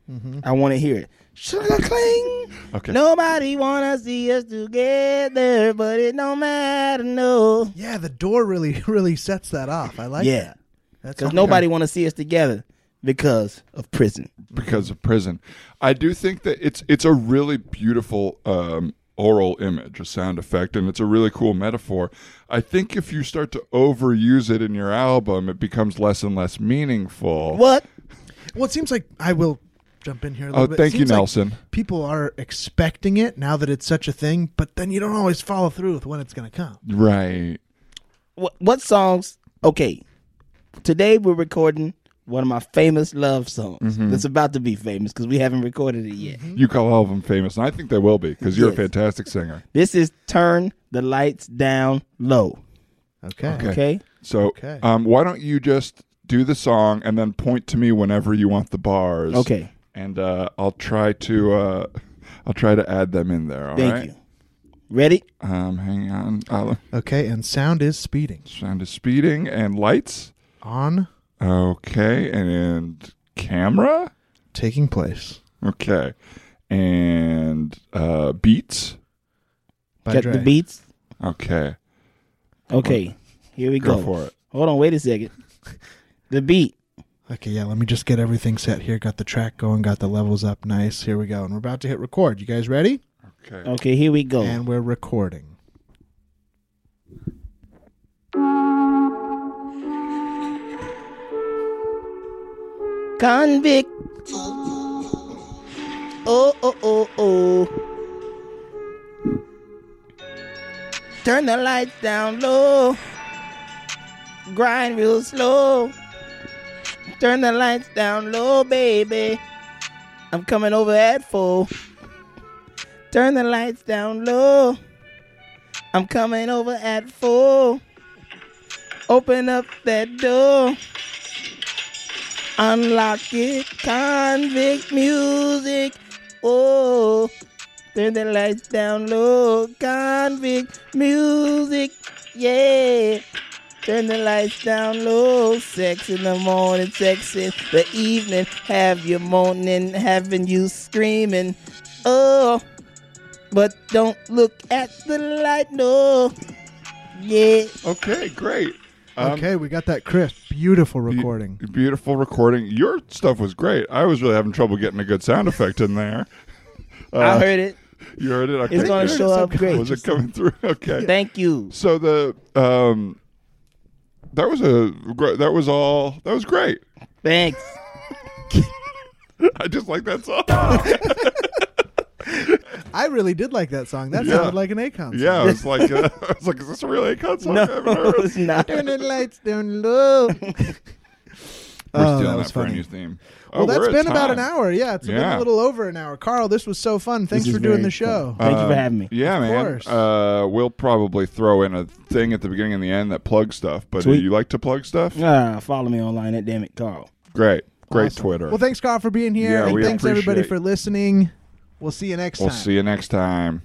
I want to hear it. Cling. Okay. Nobody wanna see us together, but it don't matter, no. Yeah, the door really, really sets that off. I like Yeah, that. That's because okay. nobody want to see us together because of prison. Because of prison. I do think that it's it's a really beautiful um, oral image, a sound effect, and it's a really cool metaphor. I think if you start to overuse it in your album, it becomes less and less meaningful. What? Well, it seems like I will jump in here a Oh, little bit. It thank you, seems like Nelson. people are expecting it now that it's such a thing, but then you don't always follow through with when it's going to come. Right. What? What songs? Okay, today we're recording one of my famous love songs. Mm-hmm. That's about to be famous because we haven't recorded it yet. You call all of them famous, and I think they will be because you're Yes. a fantastic singer. This is "Turn the Lights Down Low." Okay. Okay. Okay. So, Okay. um, why don't you just do the song and then point to me whenever you want the bars? Okay. And uh, I'll try to uh, I'll try to add them in there. All Thank right? you. Ready? Um, hang on. Uh, Okay, and sound is speeding. sound is speeding and lights. On, Okay, and camera. taking place. Okay, and uh, beats. By Get Dre. the beats. Okay, Okay. Here we go, go. for it. Hold on. Wait a second. The beat. Okay, yeah, let me just get everything set here. Got the track going, got the levels up nice. Here we go. And we're about to hit record. You guys ready? Okay. Okay. Here we go. And we're recording. Convict. Oh, oh, oh, oh. Turn the lights down low. Grind real slow. Turn the lights down low, baby. I'm coming over at four. Turn the lights down low. I'm coming over at four. Open up that door. Unlock it, convict music. Oh, turn the lights down low, convict music. Yeah, turn the lights down low. Sex in the morning, sex in the evening. Have you moaning, having you screaming. Oh, but don't look at the light, no. Yeah. Okay, great. Um, Okay, we got that crisp, beautiful be- recording. beautiful recording. Your stuff was great. I was really having trouble getting a good sound effect in there. Uh, I heard it. You heard it. Okay, It's going to good. show up great. Was it coming through? Okay. Thank you. So the um, that was a gr- that was all that was great. Thanks. I just like that song. I really did like that song. That Yeah. sounded like an Akon song. Yeah, I was like, uh, I was like, is this a real Akon song? No, I haven't heard. it's not. Turn the lights down low. We're Oh, stealing that that, was for a funny. new theme. Well, oh, that's we're at been about an time. hour. Yeah, it's been Yeah. a little over an hour. Carl, this was so fun. Thanks This for is doing very the show. fun. Thank you for Um, having me. Yeah, Of man. course. Uh, we'll probably throw in a thing at the beginning and the end that plugs stuff. But do Sweet. you like to plug stuff? Ah, follow me online at Damn It Carl. Great, great Awesome. Twitter. Well, thanks, Carl, for being here. Yeah, and we thanks, everybody, appreciate- for listening. We'll see you next we'll time. see you next time.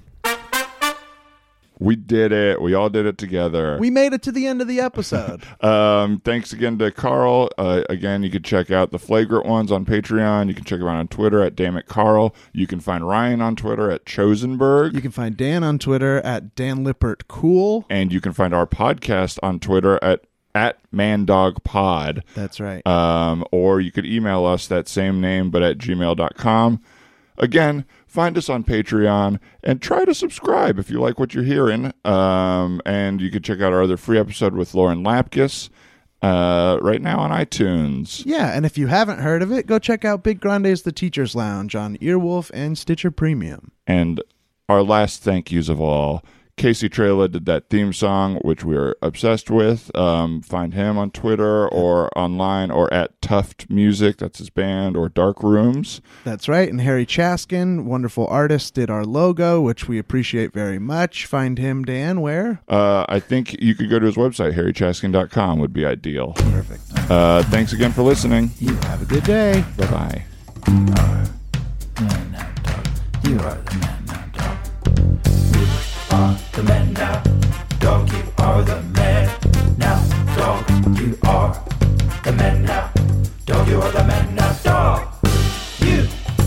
We did it. We all did it together. We made it to the end of the episode. Um, thanks again to Carl. Uh, again, you can check out the Flagrant Ones on Patreon. You can check him out on Twitter at Damn It Carl. You can find Ryan on Twitter at Chosenberg. You can find Dan on Twitter at Dan Lippert Cool. and you can find our podcast on Twitter at at ManDogPod. That's right. Um, or you could email us that same name, but at gmail dot com. Again, find us on Patreon and try to subscribe if you like what you're hearing. Um, and you can check out our other free episode with Lauren Lapkus uh, right now on iTunes. Yeah, and if you haven't heard of it, go check out Big Grande's The Teacher's Lounge on Earwolf and Stitcher Premium. And our last thank yous of all, Casey Trela did that theme song, which we're obsessed with. Um, find him on Twitter or online or at Tuft Music, that's his band, or Dark Rooms. That's right. And Harry Chaskin, wonderful artist, did our logo, which we appreciate very much. Find him, Dan, where? Uh, I think you could go to his website, harry chaskin dot com would be ideal. Perfect. Uh, thanks again for listening. You have a good day. Bye-bye. Man now, dog. You are the man now, dog. You are the man now, dog. You are the man now, dog. You are the man now, dog. You are the man now, dog. You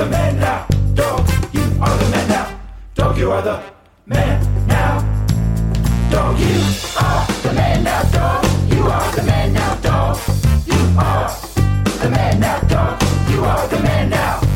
the man now. Dog, you are the man now. Dog, you are the man now. Dog, you are the man now. Dog, you are the man now. Dog, you are the man now. Dog, you are the man now.